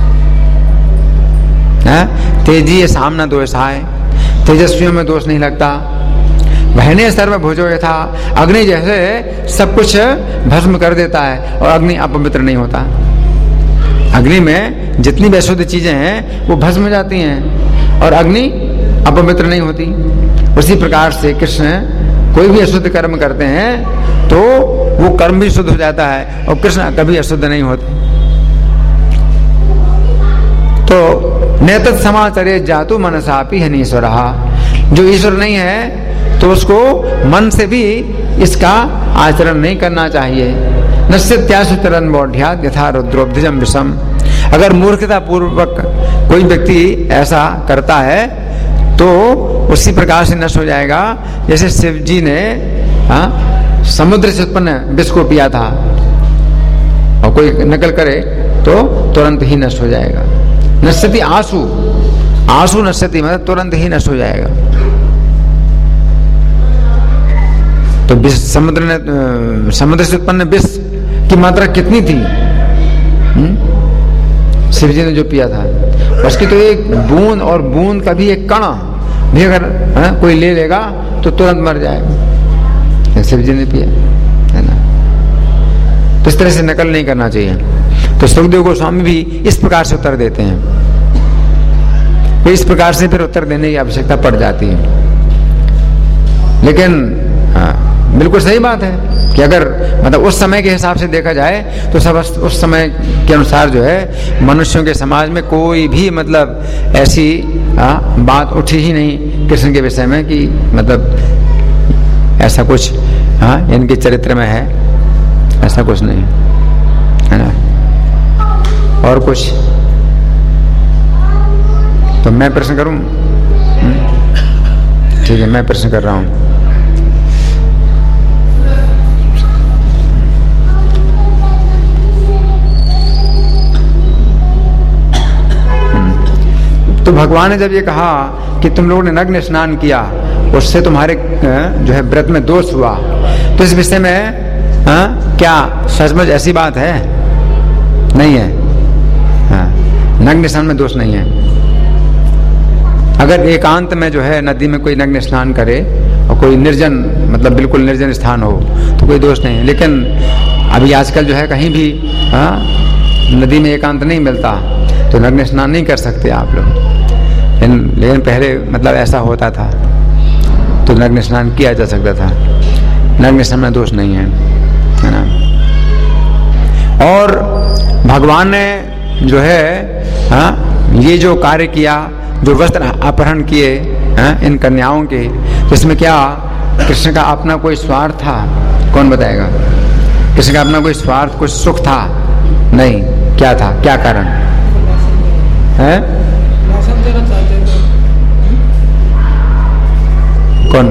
तेजी यसाम न दोषाय, तेजस्वियों में दोष नहीं लगता। बहने सर्व भुजो यथा, अग्नि जैसे सब कुछ भस्म कर देता है और अग्नि अपवित्र नहीं होता। अग्नि में जितनी भी अशुद्ध चीजें हैं वो भस्म हो जाती हैं और अग्नि अपवित्र नहीं होती। उसी प्रकार से कृष्ण कोई भी अशुद्ध कर्म करते हैं तो वो कर्म भी शुद्ध हो जाता है, और कृष्ण कभी अशुद्ध नहीं होते। तो नैतत् समाचरे जातु मनसापि हनीश्वर। जो ईश्वर नहीं है तो उसको मन से भी इसका आचरण नहीं करना चाहिए। नश्यत्यासुतरन बौढ़्यात् यथा रुद्रोब्धिजम विषम। अगर मूर्खता पूर्वक कोई व्यक्ति ऐसा करता है तो उसी प्रकार से नष्ट हो जाएगा जैसे शिव जी ने समुद्र से उत्पन्न विष को पिया था, और कोई नकल करे तो तुरंत ही नष्ट हो जाएगा। नश्यति आंसू, आंसू नश्यति मतलब तुरंत ही नष्ट हो जाएगा। तो समुद्र से उत्पन्न विष की मात्रा कितनी थी? शिव जी ने जो पिया था उसकी तो एक बूंद, और बूंद का भी एक कण भी अगर कोई ले लेगा तो तुरंत मर जाएगा। शिव जी ने पिया है ना। तो इस तरह से नकल नहीं करना चाहिए। तो सुखदेव गोस्वामी भी इस प्रकार से उत्तर देते हैं। तो इस प्रकार से फिर उत्तर देने की आवश्यकता पड़ जाती है। लेकिन बिल्कुल सही बात है कि अगर मतलब उस समय के हिसाब से देखा जाए तो सब उस समय के अनुसार जो है मनुष्यों के समाज में कोई भी मतलब ऐसी बात उठी ही नहीं कृष्ण के विषय में कि मतलब ऐसा कुछ इनके चरित्र में है, ऐसा कुछ नहीं है ना। और कुछ तो मैं प्रश्न करूं? ठीक है, मैं प्रश्न कर रहा हूं। तो भगवान ने जब ये कहा कि तुम लोगों ने नग्न स्नान किया, उससे तुम्हारे जो है व्रत में दोष हुआ, तो इस विषय में क्या सचमुच ऐसी बात है? नहीं है। नग्न स्नान में दोष नहीं है। अगर एकांत में जो है नदी में कोई नग्न स्नान करे और कोई निर्जन मतलब बिल्कुल निर्जन स्थान हो तो कोई दोष नहीं है। लेकिन अभी आजकल जो है कहीं भी नदी में एकांत नहीं मिलता तो नग्न स्नान नहीं कर सकते आप लोग। लेकिन पहले मतलब ऐसा होता था तो नग्न स्नान किया जा सकता था। नग्न स्नान में दोष नहीं है ना। और भगवान ने जो है ये जो कार्य किया, जो वस्त्र अपहरण किए इन कन्याओं के, तो इसमें क्या कृष्ण का अपना कोई स्वार्थ था? कौन बताएगा? कृष्ण का अपना कोई स्वार्थ, कुछ सुख था? नहीं। क्या था? क्या कारण है? कौन?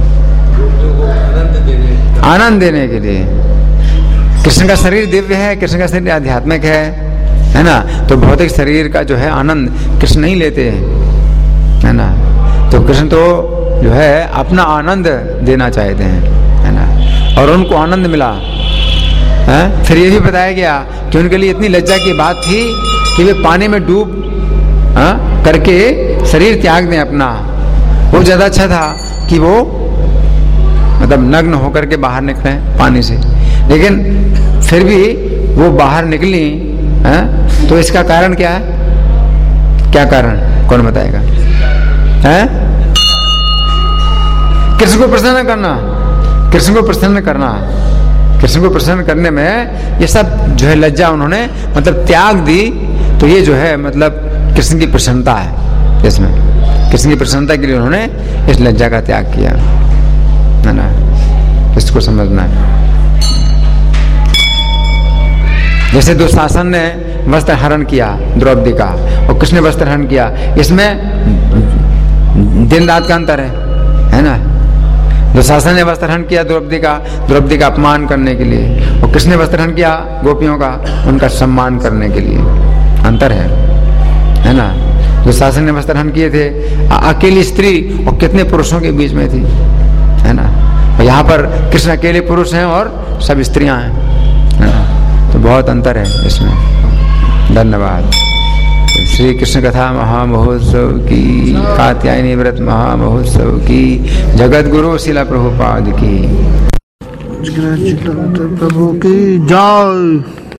आनंद देने के लिए। कृष्ण का शरीर दिव्य है, कृष्ण का शरीर आध्यात्मिक है ना। तो भौतिक शरीर का जो है आनंद कृष्ण नहीं लेते है ना। तो कृष्ण तो जो है अपना आनंद देना चाहते हैं है ना। और उनको आनंद मिला है। फिर ये भी बताया गया कि उनके लिए इतनी लज्जा की बात थी कि वे पानी में डूब करके शरीर त्याग दें अपना। वो ज्यादा अच्छा था कि वो मतलब नग्न होकर के बाहर निकले पानी से। लेकिन फिर भी वो बाहर निकली तो इसका कारण क्या है? क्या कारण? कौन बताएगा? कृष्ण को प्रसन्न करना, कृष्ण को प्रसन्न करना। कृष्ण को प्रसन्न करने में ये सब जो है लज्जा उन्होंने मतलब त्याग दी। तो ये जो है मतलब कृष्ण की प्रसन्नता है इसमें। कृष्ण की प्रसन्नता के लिए उन्होंने इस लज्जा का त्याग किया है ना। इसको समझना है। जैसे दुशासन ने वस्त्र हरण किया द्रौपदी का और कृष्ण ने वस्त्र हरण किया, इसमें दिन रात का अंतर है ना। दुशासन ने वस्त्र हरण किया द्रौपदी का अपमान करने के लिए, और कृष्ण ने वस्त्र हरण किया गोपियों का उनका सम्मान करने के लिए। अंतर है ना। दुशासन ने वस्त्र हरण किए थे अकेली स्त्री और कितने पुरुषों के बीच में थी है ना। और यहाँ पर कृष्ण अकेले पुरुष हैं और सब स्त्रियां हैं है ना। तो बहुत अंतर है इसमें। धन्यवाद। श्री कृष्ण कथा महामहोत्सव की, कात्यायनी व्रत महामहोत्सव की, जगत गुरु शिला प्रभुपाद की, प्रभु की जय।